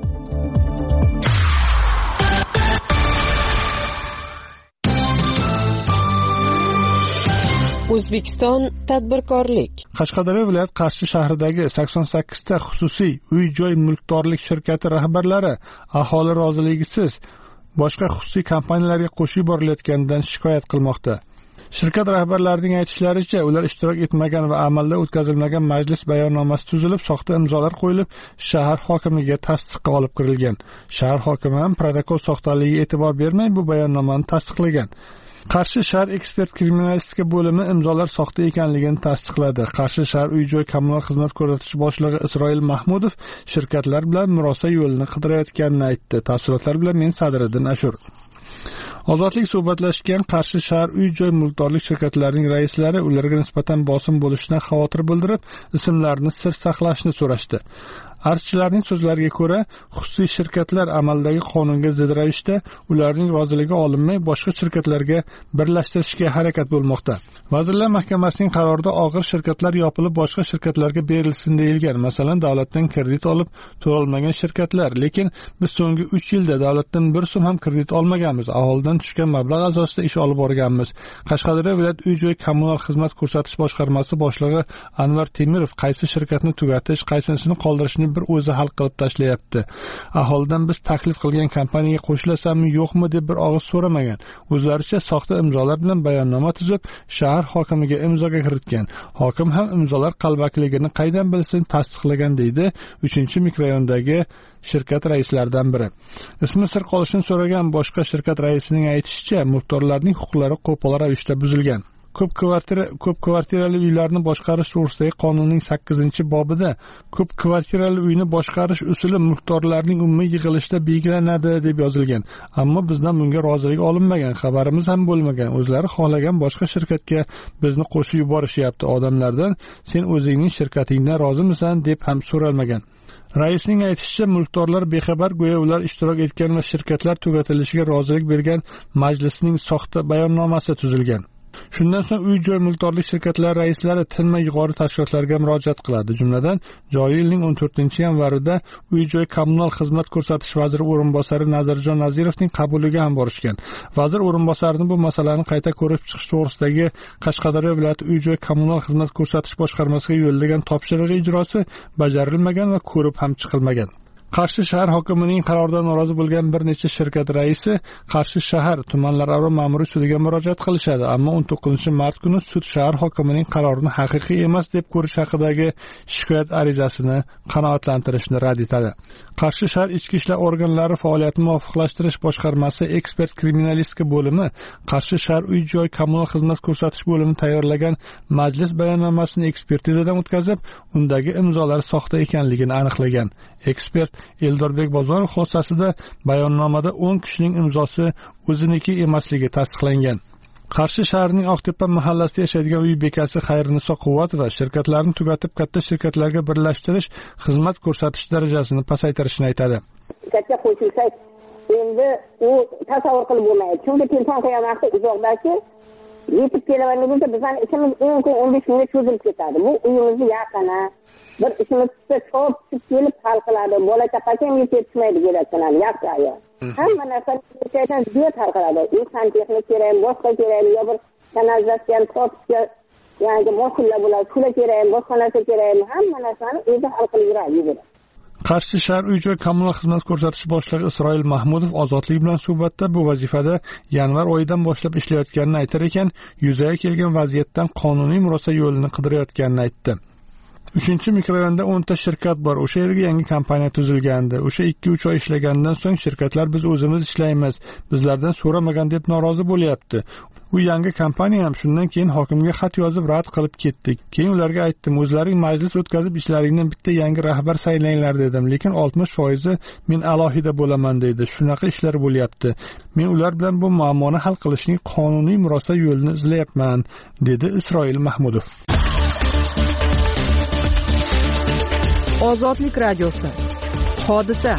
O'zbekiston tadbirkorlik. Qashqadaryo viloyat Qarshi shahridagi 88 ta xususiy uy-joy mulkdorlik shirkati rahbarlari aholi roziligisiz boshqa xususiy kompaniyalarga qo'shib borilayotganidan shikoyat qilmoqda. Shirkat rahbarlarining aytishlaricha, ular ishtirok etmagan va amalda o'tkazilmagan majlis bayonnomasi tuzilib, soxta imzolar qo'yilib, shahar hokimiga tasdiqqa olib kirilgan. Shahar hokimi ham protokol soxtaligiga e'tibor bermay bu bayonnomani tasdiqlagan. Qarshi shahar ekspert kriminalistika bo'limi imzolar soxta ekanligini tasdiqladi. Qarshi shahar uy-joy kommunal xizmat ko'rsatish boshlig'i Isroil Mahmudov shirkatlar bilan murosa yo'lini qidirayotganini aytdi. Tafsilotlar bilan men Sadriddin Ashur. Ozodlik suhbatlashgan Qarshi shahar uy-joy mulkdorlik shirkatlarining raislari ularga nisbatan bosim bo'lishidan xavotir bildirib, ismlarini sir saqlashni so'rashdi. Archilarning so'zlariga ko'ra, xususiy shirkatlar amaldagi qonunga zid ravishda ularning roziligi olinmay boshqa shirkatlarga birlashtirishga harakat bo'lmoqda. Vazirlar Mahkamasining qarorida og'ir shirkatlar yopilib boshqa shirkatlarga berilsin deyilgan. Masalan, davlatdan kredit olib to'lolmagan shirkatlar, lekin biz so'nggi 3 yilda davlatdan bir so'm ham kredit olmaganmiz. Aholidan tushgan mablag' asosida ish olib borganmiz. Qashqadaryo viloyat uy-joy kommunal xizmat ko'rsatish boshqarmasi boshlig'i Anvar Temirov qaysi shirkatni tugatish, qaysinisini qoldirishni bir o'zi hal qilib tashlayapti. Aholidan biz taklif qilgan kompaniyaga qo'shilasammi, yo'qmi deb bir og'iz so'ramagan. O'zlaricha soxta imzolar bilan bayonnoma tuzib, shahar hokimiga imzoga kiritgan. Hokim ham imzolar qalbakligini qaydan bilsin tasdiqlagan deydi 3-mikrorayondagi shirkat raislaridan biri. Ismi sir qolishini so'ragan boshqa shirkat raisining aytishicha, mulkdorlarning huquqlari qo'pol ravishda buzilgan. Ko'p kvartirali uylarni boshqarish to'g'risidagi qonunning 8-bobida ko'p kvartirali uyni boshqarish usuli mulkdorlarning umumiy yig'ilishida belgilanadi deb yozilgan. Ammo bizdan bunga rozilik olinmagan, xabarimiz ham bo'lmagan. O'zlari xohlagan boshqa shirkatga bizni qo'shib yuborishyapti. Odamlardan sen o'zingning shirkatingdan rozimisan deb ham so'ralmagan. Raisning aytishicha, mulkdorlar bexabar, go'yo ular ishtirok etgan va shirkatlar tugatilishiga rozilik bergan majlisning soxta bayonnomasi tuzilgan. Shundan so'ng uy-joy mulkdorlik shirkatlari raislari tinmay yuqori tashkilotlarga murojaat qiladi. Jumladan, joriy yilning 14-yanvarida uy-joy kommunal xizmat ko'rsatish vaziri o'rinbosari Nazirjon Nazirovning qabuliga ham borishgan. Vazir o'rinbosarini bu masalani qayta ko'rib chiqish to'g'risidagi Qashqadaryo viloyati uy-joy kommunal xizmat ko'rsatish boshqarmasiga yo'llagan topshirig'i ijrosi bajarilmagan va ko'rib ham chiqilmagan. Qarshi shahar hokimining qaroridan norozi bo'lgan bir necha shirkat raisi Qarshi shahar tumanlararo ma'muriy sudiga murojaat qilishadi, ammo 19-mart kuni sud shahar hokimining qarorini haqiqiy emas deb ko'rish haqidagi shikoyat arizasini qanoatlantirishni rad etadi. Qarshi shahar ichki ishlar organlari faoliyatini muvofiqlashtirish boshqarmasi ekspert kriminalistika bo'limi Qarshi shahar uy-joy kommunal xizmat ko'rsatish bo'limi tayyorlagan majlis bayonnomasini ekspertizadan o'tkazib, undagi imzolar soxta ekanligini aniqlagan. Ekspert Eldorbek Bozorov xossasida bayonnomada 10 kishining imzosi o'ziniki emasligi tasdiqlangan. Qarshi shahrining Oqtepa mahallasida yashaydigan uy bekasi Xayriniso Quvvatova shirkatlarni tugatib katta shirkatlarga birlashtirish xizmat ko'rsatish darajasini pasaytirishni aytadi. Shirkatga qo'shilsak, endi u tasavvur qilib bo'lmaydi. Chunki telefon qiyomatda uzoqdagi yetib kelganimizda bizning ishimiz 10 kun 15 kunga cho'zilib ketadi. Bu uyimizni yaqini bir ishimiz chop kelib hal qiladi. Bola chaqasi ham yetishmaydi keraksanadi, yaxshi ayol. Hamma narsa kechaydan ziyod hal qiladi. Inson texnik kerak, boshqa kerak, yo bir kanalizatsiya topishga yangi mashinalar bo'ladi, shular kerak, boshqa narsa kerak, hamma narsani o'zi hal qilib yuradi. Qarshi shahar uy-joy kommunal xizmat ko'rsatish boshlig'i Isroil Mahmudov Ozodlik bilan suhbatda bu vazifada yanvar oyidan boshlab ishlayotganini aytar ekan, yuzaga kelgan vaziyatdan qonuniy murosa yo'lini qidirayotganini aytdi. 3 mikrorayonda 10 ta shirkat bor. O'sha yerga yangi kompaniya tuzilgandi. O'sha 2-3 oy ishlagandan so'ng shirkatlar biz o'zimiz ishlaymiz, bizlardan so'ramagan deb norozi bo'lyapti. U yangi kompaniya ham shundan keyin hokimga xat yozib rad qilib ketdik. Keyin ularga aytdim, o'zlaring majlis o'tkazib ishlaringdan bitta yangi rahbar saylanglar dedim, lekin 60% men alohida bo'laman dedi. Shunaqa ishlar bo'lyapti. Men ular bilan bu muammoni hal qilishning qonuniy murosa yo'lini izlayapman, dedi Isroil Mahmudov. Ozodlik radiosi. Hodisa.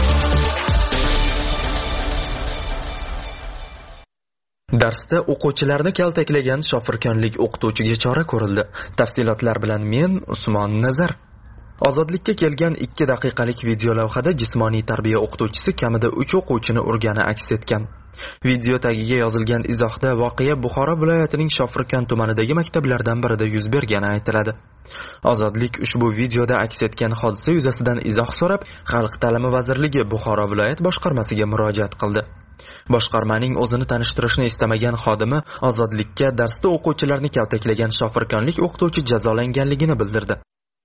Darsda o'quvchilarni kaltaklagan shofirkonlik o'qituvchiga chora ko'rildi. Tafsilotlar bilan men Usmon Nazar. Ozodlikka kelgan 2 daqiqalik video lavhada jismoniy tarbiya o'qituvchisi kamida 3 o'quvchini urgani aks etgan. Video tagiga yozilgan izohda voqea Buxoro viloyatining Shofirkon tumanidagi maktablardan birida yuz bergani aytiladi. Ozodlik ushbu videoda aks etgan hodisa yuzasidan izoh so'rab, Xalq ta'limi vazirligi Buxoro viloyat boshqarmasiga murojaat qildi. Boshqarmaning o'zini tanishtirishni istamagan xodimi Ozodlikka darsda o'quvchilarni kaltaklagan shofirkonlik o'qituvchi jazolanganligini bildirdi.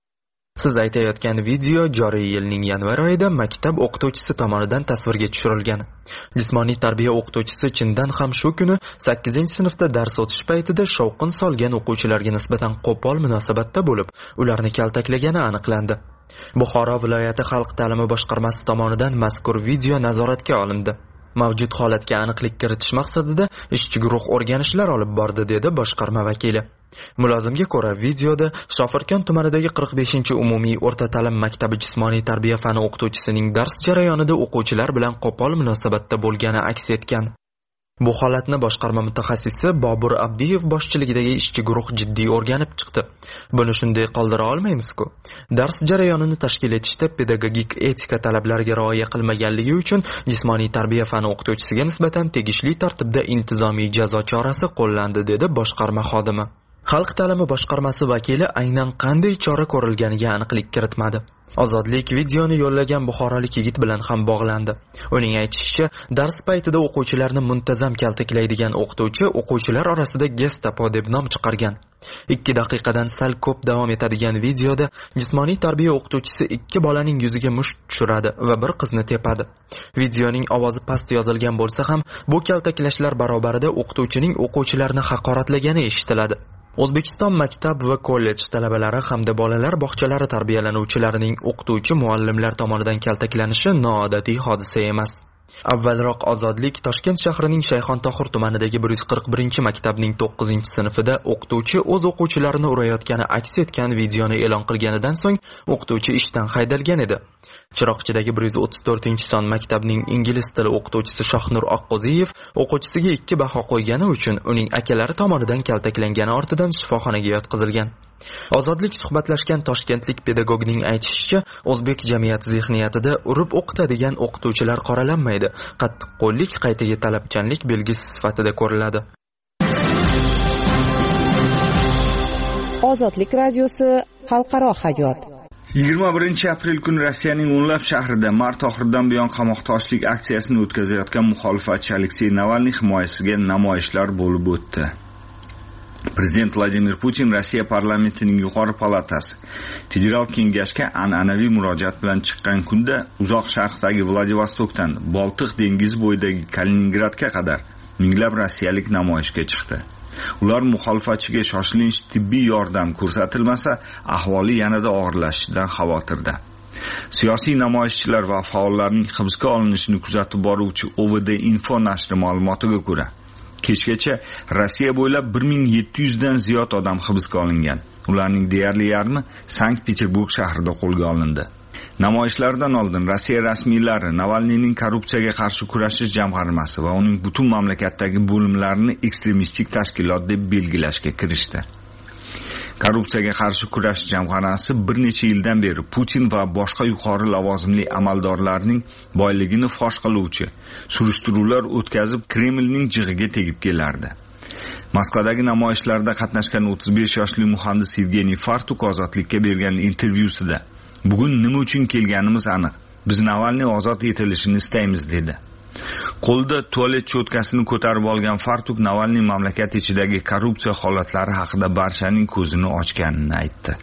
Siz aytayotgan video joriy yilning yanvar oyida maktab o'qituvchisi tomonidan tasvirga tushirilgan. Jismoniy tarbiya o'qituvchisi chindan ham shu kuni 8-sinfda dars o'tish paytida shovqin solgan o'quvchilarga nisbatan qo'pol munosabatda bo'lib, ularni kaltaklagani aniqlandi. Buxoro viloyati xalq ta'limi boshqarmasi tomonidan mazkur video nazoratga olindi. Mavjud holatga aniqlik kiritish maqsadida ishchi guruh o'rganishlar olib bordi, dedi boshqarma vakili. Mulozimga ko'ra, videoda Shofirkon tumanidagi 45-umumiy o'rta ta'lim maktabi jismoniy tarbiya fani o'qituvchisining dars jarayonida o'quvchilar bilan qo'pol munosabatda bo'lgani aks etgan. Bu holatni boshqarma mutaxassisi Bobur Abdiyev boshchiligidagi ishchi guruh jiddiy o'rganib chiqdi. Buni shunday qoldira olmaymiz-ku. Dars jarayonini tashkil etishda pedagogik etika talablariga rioya qilmaganligi uchun jismoniy tarbiya fani o'qituvchisiga nisbatan tegishli tartibda intizomiy jazo chorasi qo'llandi, dedi boshqarma xodimi. Xalq ta'limi boshqarmasi vakili aynan qanday chora ko'rilganiga aniqlik kiritmadi. Ozodlik videoni yo'llagan buxorolik yigit bilan ham bog'landi. Uning aytishicha, dars paytida o'quvchilarni muntazam kaltaklaydigan o'qituvchi o'quvchilar orasida Gestapo deb nom chiqargan. 2 daqiqadan sal ko'p davom etadigan videoda jismoniy tarbiya o'qituvchisi 2 bolaning yuziga musht tushiradi va bir qizni tepadi. Videoning ovozi past yozilgan bo'lsa ham, bu kaltaklashlar barobarida o'qituvchining o'quvchilarni haqoratlagani eshitiladi. O'zbekiston maktab va kollej talabalari hamda bolalar bog'chalari tarbiyalanuvchilarining o'qituvchi muallimlar tomonidan kaltaklanishi noodatiy hodisa emas. Avvalroq Ozodlik Toshkent shahrining Shayxontohur tumanidagi 141-maktabning 9-sinfida o'qituvchi o'z o'quvchilarini urayotgani aks etgan videoni e'lon qilganidan so'ng o'qituvchi ishdan haydalgan edi. Chiroqchidagi 134-son maktabning ingliz tili o'qituvchisi Shohnur Oqqo'ziyev o'quvchisiga 2 baho qo'ygani uchun uning akalari tomonidan kaltaklangani ortidan shifoxonaga yotqizilgan. Ozodlik suhbatlashgan toshkentlik pedagogning aytishicha, o'zbek jamiyati zihniyatida urib o'qitadigan o'qituvchilar qoralanmaydi, qattiqqo'llik qaytaga talabchanlik belgisi sifatida ko'riladi. Ozodlik radiosi xalqaro hayot. 21-aprel kuni Rossiyaning o'nlab shahrida mart oxiridan buyon qamoqtoshlik aksiyasini o'tkazayotgan muxolifatchi Aleksey Navalniy himoyasiga namoyishlar bo'lib o'tdi. Prezident Vladimir Putin Rossiya parlamentining yuqori palatasi Federal kengashga an'anaviy murojaat bilan chiqqan kunda uzoq sharqdagi Vladivostokdan Boltiq dengizi bo'yidagi Kaliningradga qadar minglab rossiyalik namoyishga chiqdi. Ular muxolifatchiga shoshilinch tibbiy yordam ko'rsatilmasa, ahvoli yanada og'irlashishidan xavotirda. Siyosiy namoyishchilar va faollarning hibsga olinishini kuzatib boruvchi OVD Info nashri ma'lumotiga ko'ra, kechgacha Rossiya bo'ylab 1700 dan ziyod odam hibsga olingan. Ularning deyarli yarmi Sankt-Peterburg shahrida qo'lga olindi. Namoyishlardan oldin Rossiya rasmiylari Navalniyning korrupsiyaga qarshi kurashish jamg'armasi va uning butun mamlakatdagi bo'limlarini ekstremistik tashkilot deb belgilashga kirishdi. Korrupsiyaga qarshi kurash jamg'armasi bir necha yildan beri Putin va boshqa yuqori lavozimli amaldorlarning boyligini fosh qiluvchi surishtiruvlar o'tkazib Kremlning jig'iga tegib kelardi. Moskvadagi namoyishlarda qatnashgan 35 yoshli muhandis Evgeniy Fartuk Ozodlikka bergan intervyusida "Bugun nima uchun kelganimiz aniq. Biz Navalniy ozod etilishini istaymiz" dedi. Qo'lda tualet cho'tkasini ko'tarib olgan Fartuk Navalniy mamlakat ichidagi korrupsiya holatlari haqida barchaning ko'zini ochganini aytdi.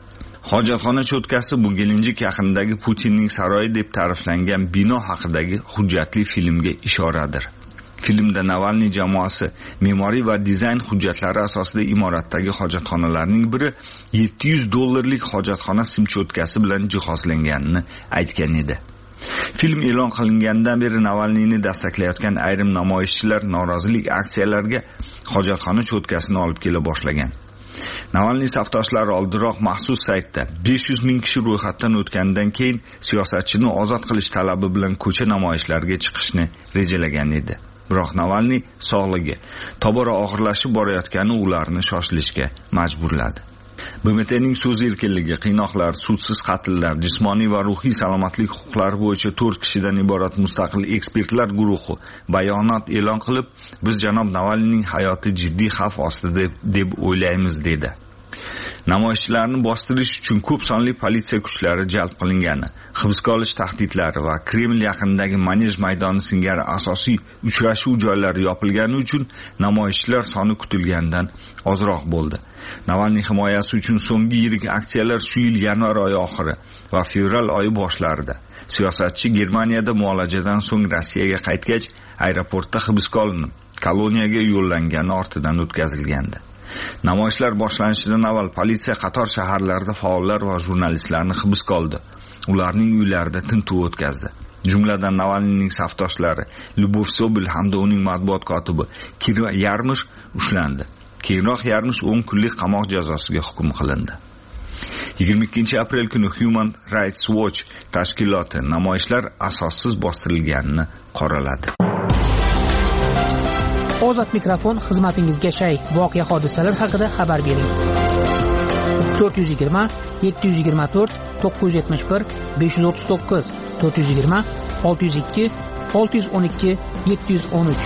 Hojatxona cho'tkasi bu Gelenjik yaqinidagi Putinning saroyi deb ta'riflangan bino haqidagi hujjatli filmga ishoradir. Filmda Navalniy jamoasi me'moriy va dizayn hujjatlari asosida imoratdagi hojatxonalarning biri $700 hojatxona sim cho'tkasi bilan jihozlanganini aytgan edi. Film e'lon qilingandan beri Navalniyni dastaklayotgan ayrim namoyishchilar norozilik aksiyalariga hojatxona cho'tkasini olib kela boshlagan. Navalniy safdoshlari oldinroq maxsus saytda 500 ming kishi ro'yxatdan o'tgandan keyin siyosatchini ozod qilish talabi bilan ko'cha namoyishlariga chiqishni rejalagan edi. Biroq Navalniy sog'ligi tobora og'irlashib borayotgani ularni shoshilishga majburladi. BMTning so'z erkinligi, qiynoqlar, sudsiz qatllar, jismoniy va ruhiy salomatlik huquqlari bo'yicha 4 kishidan iborat mustaqil ekspertlar guruhi bayonot e'lon qilib, biz janob Navalniyning hayoti jiddiy xavf ostida deb o'ylaymiz dedi. Namoyishchilarni bostirish uchun ko'p sonli politsiya kuchlari jalb qilingani, hibsga olish tahdidlari va Kreml yaqinidagi Manej maydoni singari asosiy uchrashuv joylari yopilgani uchun namoyishchilar soni kutilgandan ozroq bo'ldi. Navalniy himoyasi uchun so'nggi yirik aksiyalar shu yil yanvar oyi oxiri va fevral oyi boshlarida. Siyosatchi Germaniyada muolajadan so'ng Rossiyaga qaytgach, aeroportda hibsga olinib, koloniyaga yo'llangani ortidan o'tkazilgandi. Namoyishlar boshlanishidan avval politsiya qator shaharlarda faollar va jurnalistlarni hibsga oldi. Ularning uylarida tintuv o'tkazdi. Jumladan Navalniyning safdoshlari Lyubov Sobil hamda uning matbuot kotibi Kira Yarmish ushlandi. Keyinroq Yarmish 10 kunlik qamoq jazosiga hukm qilindi. 22-aprel kuni Human Rights Watch tashkiloti namoyishlar asossiz bostirilganini qoraladi. Ozod mikrofon xizmatingizga shay. Voqea hodisalar haqida xabar bering. 420 724 971 539 420 602 612 713.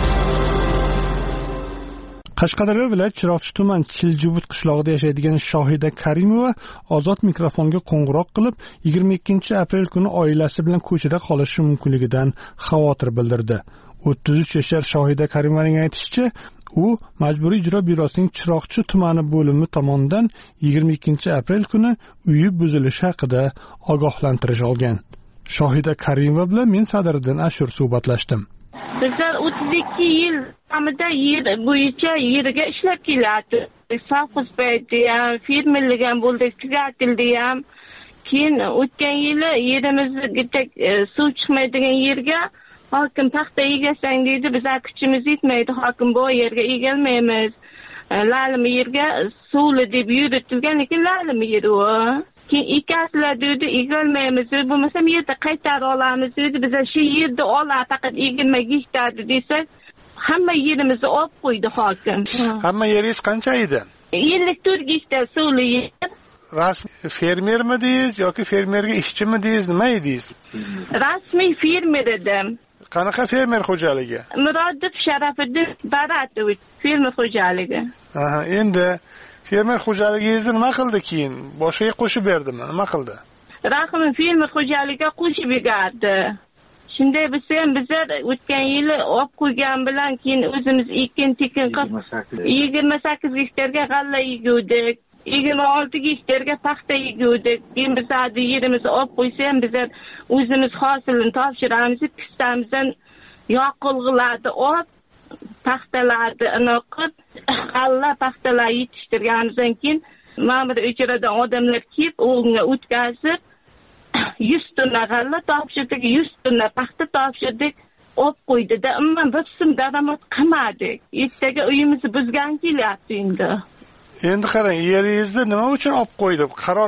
Qashqadaryo viloyati Chiroqchi tuman Chiljubut qishlog'ida yashaydigan Shohida Karimova ozod mikrofonga qo'ng'iroq qilib, 22-aprel kuni oilasi bilan ko'chada qolishi mumkinligidan xavotir bildirdi. 33 yashar Shohida Karimovaning aytishicha, u Majburiy ijro byurosining Chiroqchi tumani bo'limi tomonidan 22-aprel kuni uyi buzilishi haqida ogohlantirish olgan. Shohida Karimova bilan men Sadriddin Ashur suhbatlashdim. Bizlar 32 yil davomida yer bo'yicha yerga ishlab keladi. Sovxoz payti ham, fermerlik ham bo'ldi, tugatildi ham. Keyin o'tgan yili yerimizga suv chiqmaydigan yerga hokim paxta egasang deydi, bizlar kuchimiz yetmaydi, hokim bu yerga egalmaymiz. Lalim yerga suvli deb yuritilgan, lekin lalim yer u. Keyin ekasizlar dedi, egalmaymiz, bo'lmasam yerda qaytarib olamiz dedi. Bizlar shu yerda olib faqat 20 gektar desak, hamma yerimizni olib qo'ydi hokim. Hamma yeringiz qancha edi? 54 gektar suvli yer. Rasmiy fermermi deysiz yoki fermerga ishchimi deysiz, nima edingiz? Rasmiy fermer edim. Qanaqa fermer xo'jaligi? Murodov Sharafiddin Baratovich fermer xo'jaligi. Aha, endi fermer xo'jaligingizni nima qildi keyin? Boshqa qo'shib berdimi? Nima qildi? Rahim fermer xo'jaligiga qo'shib berdi. Shunday bo'lsa ham bizlar o'tgan yili olib qo'ygan bilan keyin o'zimiz ekin-tekin qilib 28 gektarga g'alla eguvdik. 26 gektarga paxta eguvdik. Keyin bizlarni yerimizni olib qo'ysa ham bizlar o'zimiz hosilini topshiramiz. Pistamizdan yoqilg'ilarni olib paxtalarni aniqib, g'alla paxtalar yetishtirganimizdan keyin ma'mur ijaradan odamlar kelib, unga o'tkazib 100 tonna g'alla topshirdik, 100 tonna paxta topshirdik, olib qo'ydida. Ammo biz so'm daromad qilmadik. Ertaga uyimizni buzgan kelyapti endi. Endi qarang, yeringizni nima uchun olib qo'ydi? Qaror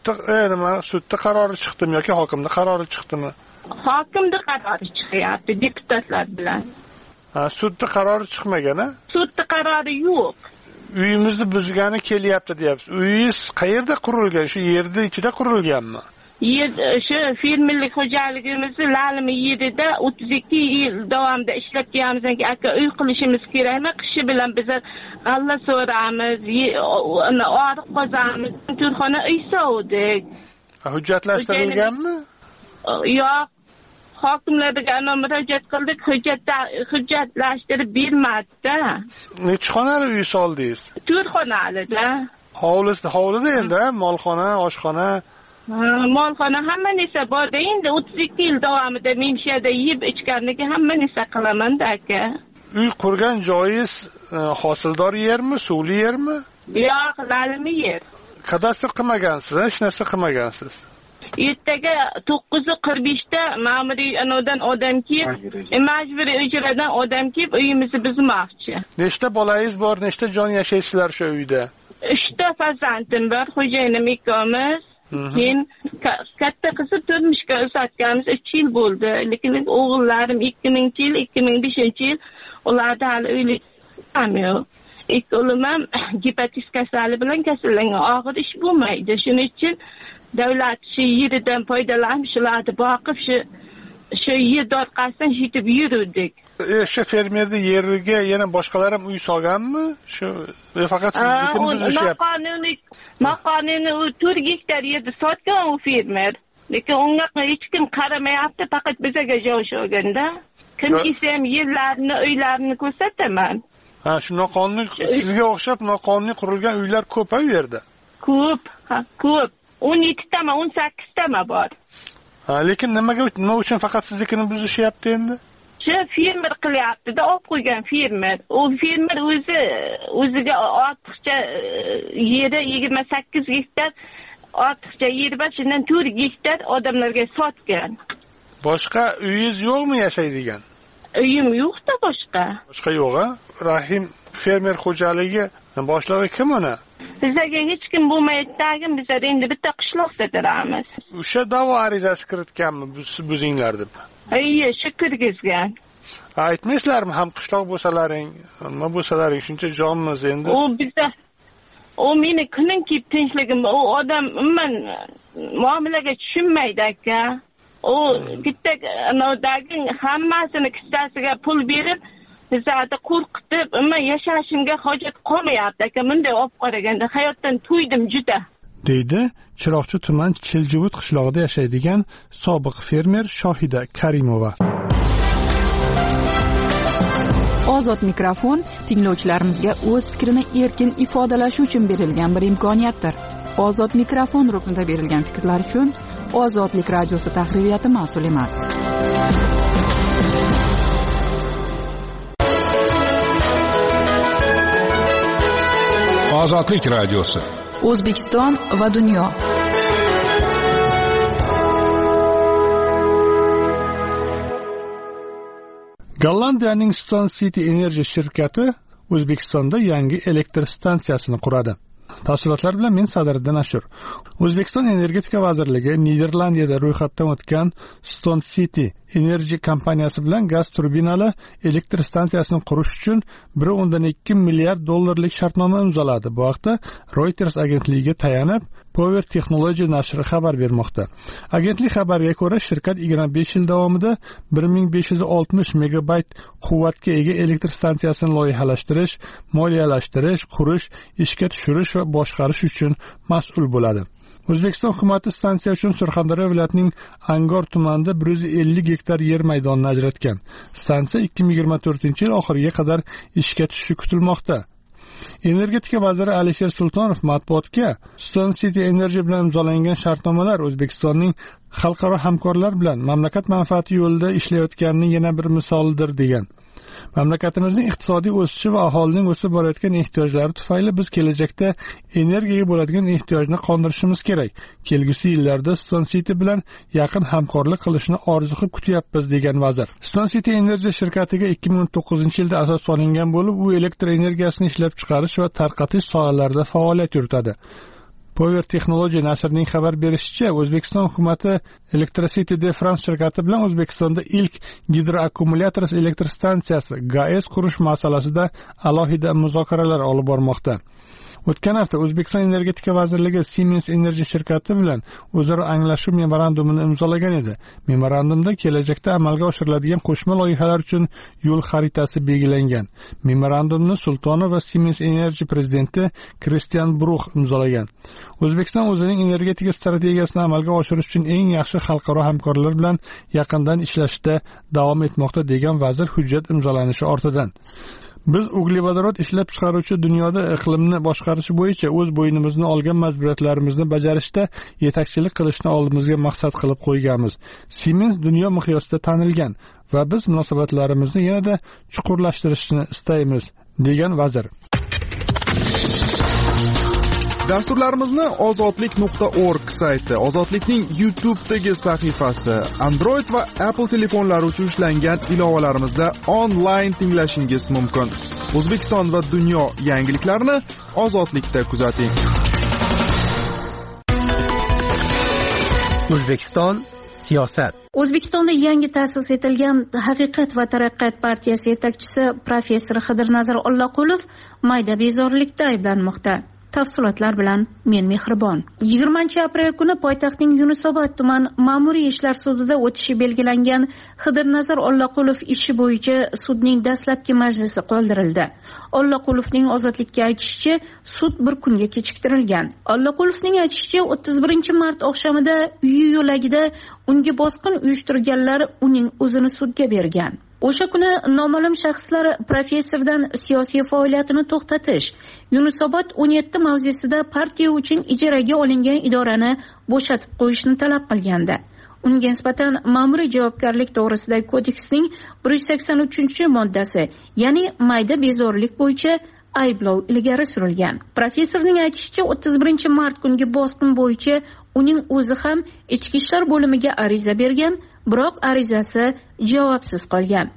sudda qarori chiqdimi yoki hokimning qarori chiqdimi? Hokimning qarori chiqyapti deputatlar bilan. Sudda qarori chiqmagan-a? Sudda qarori yo'q. Uyimizni buzgani kelyapti deyapsiz. Uyingiz qayerda qurilgan? Shu yerda ichida qurilganmi? Shu fermerlik xo'jaligimizni Lalimi yerida 32 yil davomida ishlab kelganimizdan keyin aka uy qilishimiz kerakmi? Qishi bilan biz g'alla so'ramiz, oriq qozamiz, turxona uy sovdik. Hujjatlashtirilganmi? Yo'q. Hokimlarga murojaat qildik, hujjatlashtirib bermadi-da. Necha xonali uy soldingiz? 4 xonali-da. hovlida endi molxona, oshxona. Molxona hamma narsa bor-da, endi 32 yil davomida men shu yerda yeb ichganligi hamma narsa qilaman-da aka. Uy qurgan joyingiz hosildor yermi, suvli yermi? Yo'q, lalmi yer. Kadastr qilmagansiz, hech narsa qilmagansiz. Ertaga 9:45 da ma'muriy anodan odam kelib, majburiy ijaradan odam kelib uyimizni buzmoqchi. Nechta bolangiz bor, nechta jon yashaysizlar shu uyda? 3 ta farzandim bor, xo'jayinim ikkimiz. Keyin katta qizni turmushga uzatganmiz 3 yil bo'ldi. Lekin o'g'illarim 2000-yil, 2005-yil ularda hali uylik bo'lmadi. Ikki o'g'lim ham gepatit kasali bilan kasallangan, og'ir ish bo'lmaydi. Shuning uchun davlat shu yeridan foydalanib, shularni boqib, shu yer orqasidan yetib yurdik. Shu fermerning yeriga yana boshqalar ham uy solganmi? Shu faqat siznikini buzishyapti. Noqonuniy 4 gektar yerni sotgan u fermer. Lekin unga hech kim qaramayapti, faqat bizga joy olganda. Kim kelsa ham yerlarini, uylarini ko'rsataman. Shu noqonuniy, sizga o'xshab noqonuniy qurilgan uylar ko'p u yerda. Ko'p. 17 tama, 18 tama bor. Lekin nima uchun faqat siznikini buzishyapti endi? Shu fermer qilyapti-da, olib qo'ygan fermer. U fermer o'ziga ortiqcha yeri 28 gektar ortiqcha yeri bor, shundan 4 gektar odamlarga sotgan. Boshqa uyingiz yo'qmi yashaydigan? Uyim yo'q-da boshqa. Boshqa yo'q-a? Rahim fermer xo'jaligi boshlig'i kim uni? Bizga hech kim bo'lmaydi-dagin, bizlar endi bitta qishloqda turamiz. O'sha da'vo arizasi kiritganmi buzinglar deb? Shu kirgizgan. Aytmaysizlarmi, ham qishloq bo'lsalaring, nima bo'lsalaring shuncha jonmiz endi. U meni kunim kelib tinchligim, u odam umuman muomalaga tushunmaydi aka. U bitta anodagi hammasini kissasiga pul berib, bizlarni qo'rqitib, umuman yashashimga hojat qolmayapti aka. Bunday olib qaraganda hayotdan to'ydim juda. deydi Chiroqchi tuman Chiljivut qishlog'ida yashaydigan sobiq fermer Shohida Karimova. Ozod mikrofon tinglovchilarimizga o'z fikrini erkin ifodalashi uchun berilgan bir imkoniyatdir. Ozod mikrofon ruknida berilgan fikrlar uchun Ozodlik radiosi tahririyati mas'ul emas. Ozodlik radiosi. O'zbekiston va dunyo. Gollandiyaning Stone City Energy shirkati O'zbekistonda yangi elektr stansiyasini quradi. Tafsilotlar bilan men Sadriddin Ashur. O'zbekiston energetika vazirligi Niderlandiyada ro'yxatdan o'tgan Stone City Energy kompaniyasi bilan gaz turbinali elektr stansiyasini qurish uchun 1.2 milliard dollarlik shartnoma imzoladi. Bu haqda Reuters agentligiga tayanib Power Technology nashri xabar bermoqda. Agentlik xabariga ko'ra, shirkat 25 yil davomida 1560 megabayt quvvatga ega elektr stansiyasini loyihalashtirish, moliyalashtirish, qurish, ishga tushirish va boshqarish uchun mas'ul bo'ladi. O'zbekiston hukumati stansiya uchun Surxondaryo viloyatining Angor tumanida 150 gektar yer maydonini ajratgan. Stansiya 2024-yil oxiriga qadar ishga tushishi kutilmoqda. Energetika vaziri Alisher Sultonov matbuotga Stone City Energy bilan imzolangan shartnomalar O'zbekistonning xalqaro hamkorlar bilan mamlakat manfaati yo'lida ishlayotganining yana bir misolidir degan. Mamlakatimizning iqtisodiy o'sishi va aholining o'sib borayotgan ehtiyojlari tufayli biz kelajakda energiyaga bo'ladigan ehtiyojni qondirishimiz kerak. Kelgusi yillarda Stone City bilan yaqin hamkorlik qilishni orzu qilib kutyapmiz degan vazir. Stone City Energy shirkatiga 2009-yilda asos solingan bo'lib, u elektr energiyasini ishlab chiqarish va tarqatish sohalarida faoliyat yuritadi. Power Technology nashrining xabar berishicha, O'zbekiston hukumati Electricity de France shirkati bilan O'zbekistonda ilk gidroakkumulyator elektr stansiyasi GAES qurish masalasida alohida muzokaralar olib bormoqda. O'tgan hafta O'zbekiston energetika vazirligi Siemens Energy shirkati bilan o'zaro anglashuv memorandumini imzolagan edi. Memorandumda kelajakda amalga oshiriladigan qo'shma loyihalar uchun yo'l xaritasi belgilangan. Memorandumni Sultonov va Siemens Energy prezidenti Christian Bruch imzolagan. O'zbekiston o'zining energetika strategiyasini amalga oshirish uchun eng yaxshi xalqaro hamkorlar bilan yaqindan ishlashda davom etmoqda degan vazir hujjat imzolanishi ortidan. Biz uglevodorod ishlab chiqaruvchi dunyoda iqlimni boshqarish bo'yicha o'z bo'ynimizga olgan majburiyatlarimizni bajarishda yetakchilik qilishni oldimizga maqsad qilib qo'yganmiz. Siemens dunyo miqyosida tanilgan va biz munosabatlarimizni yanada chuqurlashtirishni istaymiz, degan vazir. Dasturlarimizni ozodlik.org sayti, Ozodlikning YouTube'dagi sahifasi, Android va Apple telefonlari uchun ishlangan ilovalarimizda onlayn tinglashingiz mumkin. O'zbekiston va dunyo yangiliklarini Ozodlikda kuzating. O'zbekiston siyosat. O'zbekistonda yangi ta'sis etilgan Haqiqat va taraqqiyot partiyasi yetakchisi professor Xidirnazar Ollaqulov mayda bezorilikda ayblanmoqda. Tafsilotlar bilan men Mehribon. 20-aprel kuni poytaxtning Yunusobod tuman ma'muriy ishlar sudida o'tishi belgilangan Xidirnazar Ollaqulov ishi bo'yicha sudning dastlabki majlisi qoldirildi. Ollaqulovning ozodlikka aytishicha, sud bir kunga kechiktirilgan. Ollaqulovning aytishicha, 31-mart oqshomida uyi yo'lagida unga bosqin uyushtirganlar uning o'zini sudga bergan. O'sha kuni noma'lum shaxslar professordan siyosiy faoliyatini to'xtatish, Yunusobod 17 mavzesida partiya uchun ijaraga olingan idorani bo'shatib qo'yishni talab qilgandi. Unga nisbatan ma'muriy javobgarlik to'g'risidagi kodeksning 183-moddasi, ya'ni mayda bezorilik bo'yicha ayblov ilgari surilgan. Professorning aytishicha, 31-mart kungi bosqin bo'yicha uning o'zi ham ichki ishlar bo'limiga ariza bergan, biroq arizasi javobsiz qolgan.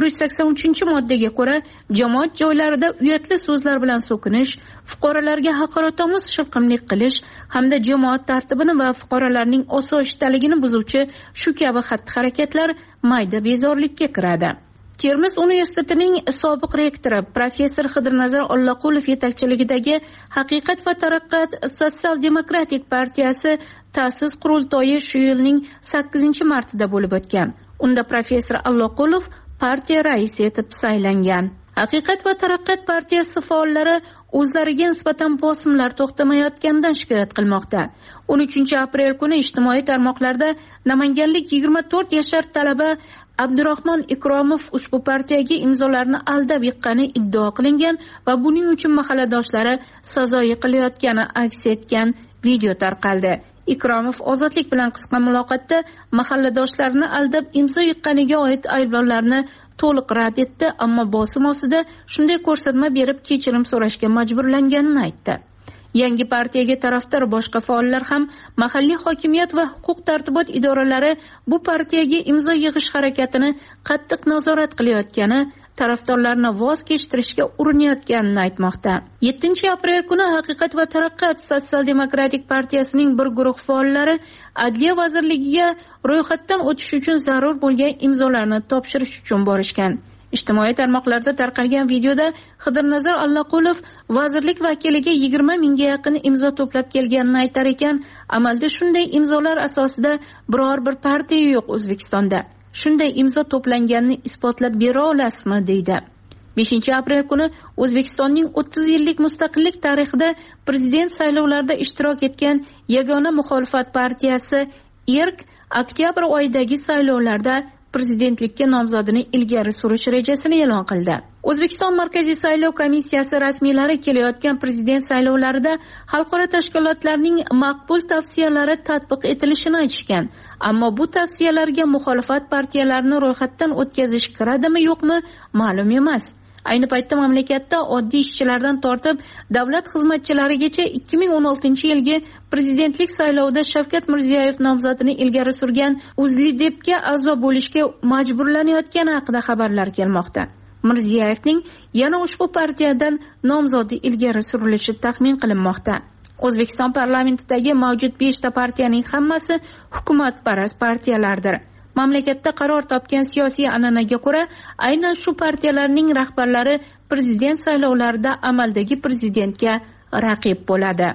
183-moddaga ko'ra, jamoat joylarida uyatli so'zlar bilan so'kinish, fuqarolarga haqoratomuz shilqimlik qilish hamda jamoat tartibini va fuqarolarning osoyishtaligini buzuvchi shu kabi xatti-harakatlar mayda bezorilikka kiradi. Termiz universitetining sobiq rektori professor Xidirnazar Ollaqulov yetakchiligidagi Haqiqat va taraqqiyot sotsial-demokratik partiyasi ta'sis qurultoyi shu yilning 8-martida bo'lib o'tgan. Unda professor Ollaqulov partiya raisi etib saylangan. Haqiqat va taraqqiyot partiyasi faollari o'zlariga nisbatan bosimlar to'xtamayotganidan shikoyat qilmoqda. 13-aprel kuni ijtimoiy tarmoqlarda namanganlik 24 yashar talaba Abdurahmon Ikromov ushbu partiyaga imzolarni aldab yiqqani iddio qilingan va buning uchun mahalladoshlari sazoyi qilayotgani aks etgan video tarqaldi. Ikromov Ozodlik bilan qisqa muloqotda mahalladoshlarini aldab imzo yiqqaniga oid ayblovlarni to'liq rad etdi, ammo bosim ostida shunday ko'rsatma berib kechirim so'rashga majburlanganini aytdi. Yangi partiyaga tarafdor boshqa faollar ham mahalliy hokimiyat va huquq tartibot idoralari bu partiyaga imzo yig'ish harakatini qattiq nazorat qilayotgani, tarafdorlarni voz kechtirishga urinayotganini aytmoqda. 7-aprel kuni Haqiqat va taraqqiyot sotsial-demokratik partiyasining bir guruh faollari Adliya vazirligiga ro'yxatdan o'tish uchun zarur bo'lgan imzolarni topshirish uchun borishgan. Ijtimoiy tarmoqlarda tarqalgan videoda Xidirnazar Ollaqulov vazirlik vakiliga 20 mingga yaqin imzo to'plab kelganini aytar ekan, amalda shunday imzolar asosida biror bir partiya yo'q O'zbekistonda. Shunday imzo to'planganini isbotlab bera olasizmi, deydi. 5-aprel kuni O'zbekistonning 30 yillik mustaqillik tarixida prezident saylovlarida ishtirok etgan yagona muxolifat partiyasi ERK oktyabr oyidagi saylovlarda prezidentlikka nomzodini ilgari surish rejasini e'lon qildi. O'zbekiston Markaziy saylov komissiyasi rasmiylari kelayotgan prezident saylovlarida xalqaro tashkilotlarning maqbul tavsiyalari tatbiq etilishini aytishgan. Ammo bu tavsiyalarga muxolifat partiyalarini ro'yxatdan o'tkazish kiradimi yo'qmi ma'lum emas. Ayni paytda mamlakatda oddiy ishchilardan tortib davlat xizmatchilarigacha 2016-yilgi prezidentlik saylovida Shavkat Mirziyoyev nomzodini ilgari surgan UzLidepga a'zo bo'lishga majburlanayotgani haqida xabarlar kelmoqda. Mirziyoyevning yana ushbu partiyadan nomzodi ilgari surilishi taxmin qilinmoqda. O'zbekiston parlamentidagi mavjud 5 ta partiyaning hammasi hukumatparast partiyalardir. Mamlakatda qaror topgan siyosiy an'anaga ko'ra, aynan shu partiyalarning rahbarlari prezident saylovlarida amaldagi prezidentga raqib bo'ladi.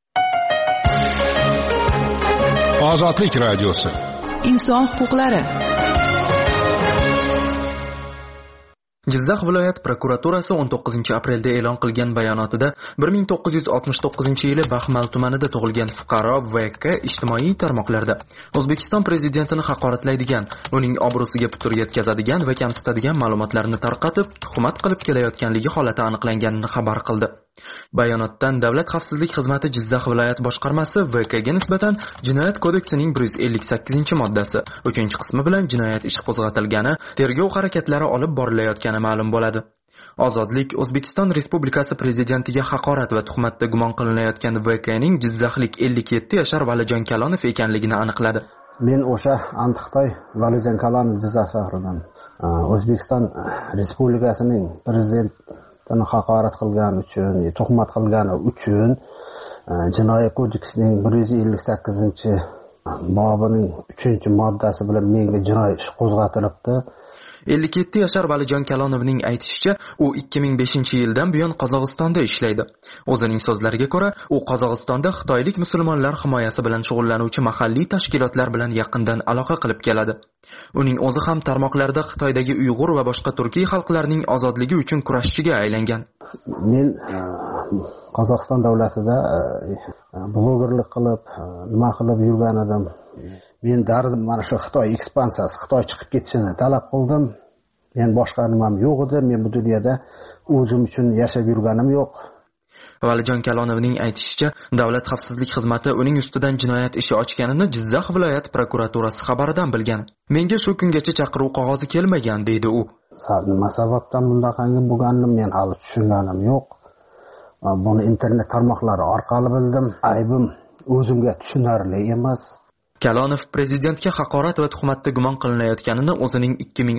Ozodlik radiosi. Inson huquqlari. Jizzax viloyat prokuraturasi 19 aprelda e'lon qilgan bayonotida 1969-yili Baxmal tumanida tug'ilgan fuqaro VK ijtimoiy tarmoqlarda O'zbekiston prezidentini haqoratlaydigan, uning obro'siga putur yetkazadigan va kamsitadigan ma'lumotlarni tarqatib, tuhmat qilib kelayotganligi holati aniqlanganini xabar qildi. Bayonotdan Davlat xavfsizlik xizmati Jizzax viloyat boshqarmasi VKga nisbatan Jinoyat kodeksining 158-moddasi 3-qismi bilan jinoyat ishi qo'zg'atilgani, tergov harakatlari olib borilayotgani ma'lum bo'ladi. Ozodlik O'zbekiston Respublikasi prezidentiga haqorat va tuhmatda gumon qilinayotgan VKning jizzaxlik 57 yashar Valijon Kalonov ekanligini aniqladi. Men o'sha Antiqtoy Valijon Kalonov Jizzax shahridan O'zbekiston Respublikasining prezidentini haqorat qilgani uchun, tuhmat qilgani uchun Jinoyat kodeksining 158-bobining 3-moddasi bilan menga jinoiy ish qo'zg'atilibdi. 57 yashar Valijon Kalonovning aytishicha, u 2005-yildan buyon Qozog'istonda ishlaydi. O'zining so'zlariga ko'ra, u Qozog'istonda xitoylik musulmonlar himoyasi bilan shug'ullanuvchi mahalliy tashkilotlar bilan yaqindan aloqa qilib keladi. Uning o'zi ham tarmoqlarda Xitoydagi Uyg'ur va boshqa turkiy xalqlarning ozodligi uchun kurashchiga aylangan. Men Qozog'iston davlatida blogerlik qilib, nima qilib yurgan edim. Men dardim mana shu Xitoy ekspansiyasi, Xitoy chiqib ketishini talab qildim. Men boshqa nimam yo'q edi. Men bu dunyoda o'zim uchun yashab yurganim yo'q. Valijon Kalonovning aytishicha, Davlat xavfsizlik xizmati uning ustidan jinoyat ishi ochganini Jizzax viloyat prokuraturasi xabaridan bilgan. Menga shu kungacha chaqiruv qog'ozi kelmagan, deydi u. Nima sababdan bundaqangi bo'lganini men hali tushunganim yo'q. Buni internet tarmoqlari orqali bildim. Aybim o'zimga tushunarli emas. Kalonov prezidentga haqorat va tuhmatda gumon qilinayotganini o'zining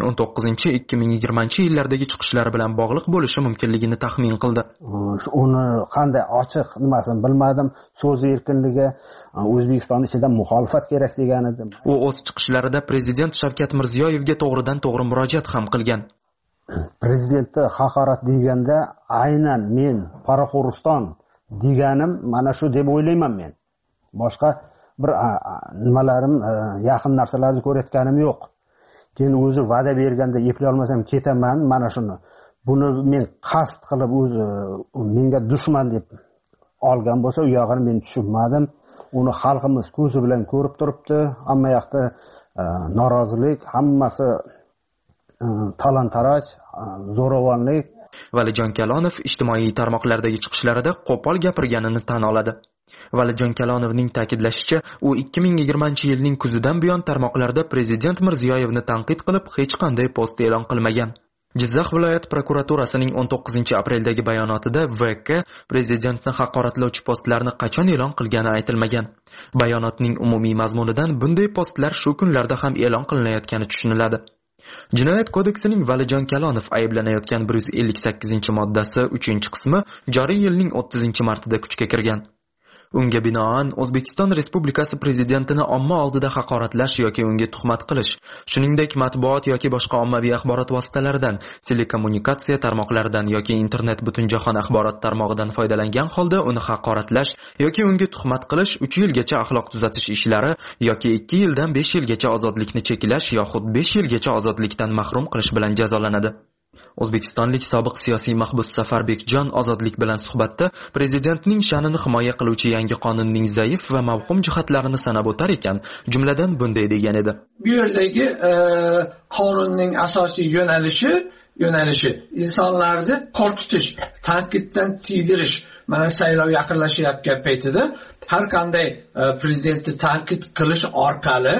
2019-2020 yillardagi chiqishlari bilan bog'liq bo'lishi mumkinligini taxmin qildi. Uni qanday ochiq nimasini bilmadim. So'z erkinligi O'zbekiston ichida muxolifat kerak degan edi. U o'z chiqishlarida prezident Shavkat Mirziyoyevga to'g'ridan-to'g'ri murojaat ham qilgan. Prezidentni haqorat deganda aynan men Qoraqo'rg'iston deganim mana shu deb o'ylayman men. Boshqa bir nimalarim yaqin narsalarni ko'rayotganim yo'q. Keyin o'zi va'da berganda eplay olmasam ketaman, mana shuni. Buni men qasd qilib o'zi menga dushman deb olgan bo'lsa, u yog'ini men tushunmadim. Uni xalqimiz ko'zi bilan ko'rib turibdi. Hamma yoqda norozilik, hammasi talon-taroj, zo'ravonlik. Valijon Kalonov ijtimoiy tarmoqlardagi chiqishlarida qo'pol gapirganini tan oladi. Valijon Kalonovning ta'kidlashicha, u 2020-yilning kuzidan buyon tarmoqlarda prezident Mirziyoyevni tanqid qilib hech qanday post e'lon qilmagan. Jizzax viloyat prokuraturasining 19 apreldagi bayonotida VK prezidentni haqoratlovchi postlarni qachon e'lon qilgani aytilmagan. Bayonotning umumiy mazmunidan bunday postlar shu kunlarda ham e'lon qilinayotgani tushuniladi. Jinoyat kodeksining Valijon Kalonov ayblanayotgan 158-moddasi 3-qismi joriy yilning 30-martida kuchga kirgan. Unga binoan O'zbekiston Respublikasi prezidentini omma oldida haqoratlash yoki unga tuhmat qilish, shuningdek matbuot yoki boshqa ommaviy axborot vositalaridan, telekommunikatsiya tarmoqlaridan yoki internet butunjahon axborot tarmog'idan foydalangan holda uni haqoratlash yoki unga tuhmat qilish 3 yilgacha axloq tuzatish ishlari yoki 2 yildan 5 yilgacha ozodlikni cheklash yoxud 5 yilgacha ozodlikdan mahrum qilish bilan jazolanadi. O'zbekistonlik sobiq siyosiy mahbus Safarbekjon Ozodlik bilan suhbatda prezidentning sha'nini himoya qiluvchi yangi qonunning zaif va mavhum jihatlarini sanab o'tar ekan, jumladan bunday degan edi. Bu yerdagi qonunning asosiy yo'nalishi insonlarni qo'rqitish, tanqiddan tiydirish. Mana saylov yaqinlashyapti paytida har qanday prezidentni tanqid qilish orqali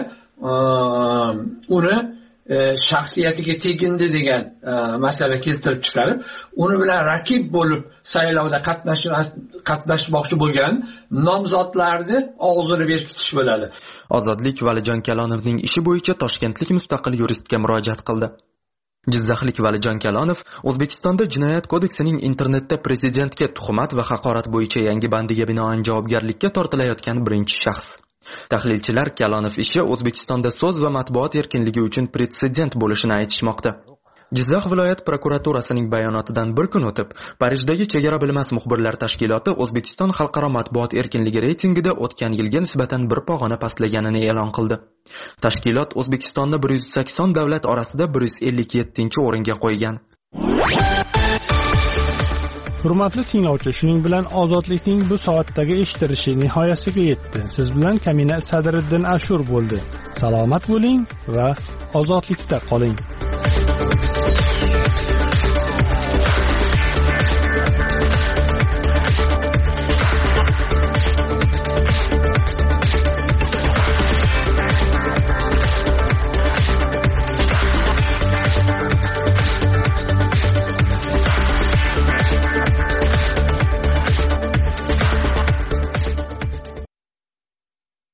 uni shaxsiyatiga tegindi degan masala keltirib chiqarib, uni bilan raqib bo'lib saylovda qatnashmoqchi bo'lgan nomzodlarni og'zini berkitish bo'ladi. Ozodlik Valijon Kalonovning ishi bo'yicha toshkentlik mustaqil yuristga murojaat qildi. Jizzaxlik Valijon Kalonov O'zbekistonda Jinoyat kodeksining internetda prezidentga tuhmat va haqorat bo'yicha yangi bandiga binoan javobgarlikka tortilayotgan birinchi shaxs. Tahlilchilar Kalonov ishi O'zbekistonda so'z va matbuot erkinligi uchun pretsedent bo'lishini aytishmoqda. Jizzax viloyat prokuraturasining bayonotidan bir kun o'tib, Parijdagi chegara bilmas muxbirlar tashkiloti O'zbekiston xalqaro matbuot erkinligi reytingida o'tgan yilga nisbatan bir pog'ona pastlaganini e'lon qildi. Tashkilot O'zbekistonni 180 davlat orasida 157-o'ringa qo'ygan. Hurmatli tinglovchi, shuning bilan ozodlikning bu soatdagi eshittirishi nihoyasiga yetdi. Siz bilan Kamina Sadriddin Ashur bo'ldi. Salomat bo'ling va ozodlikda qoling.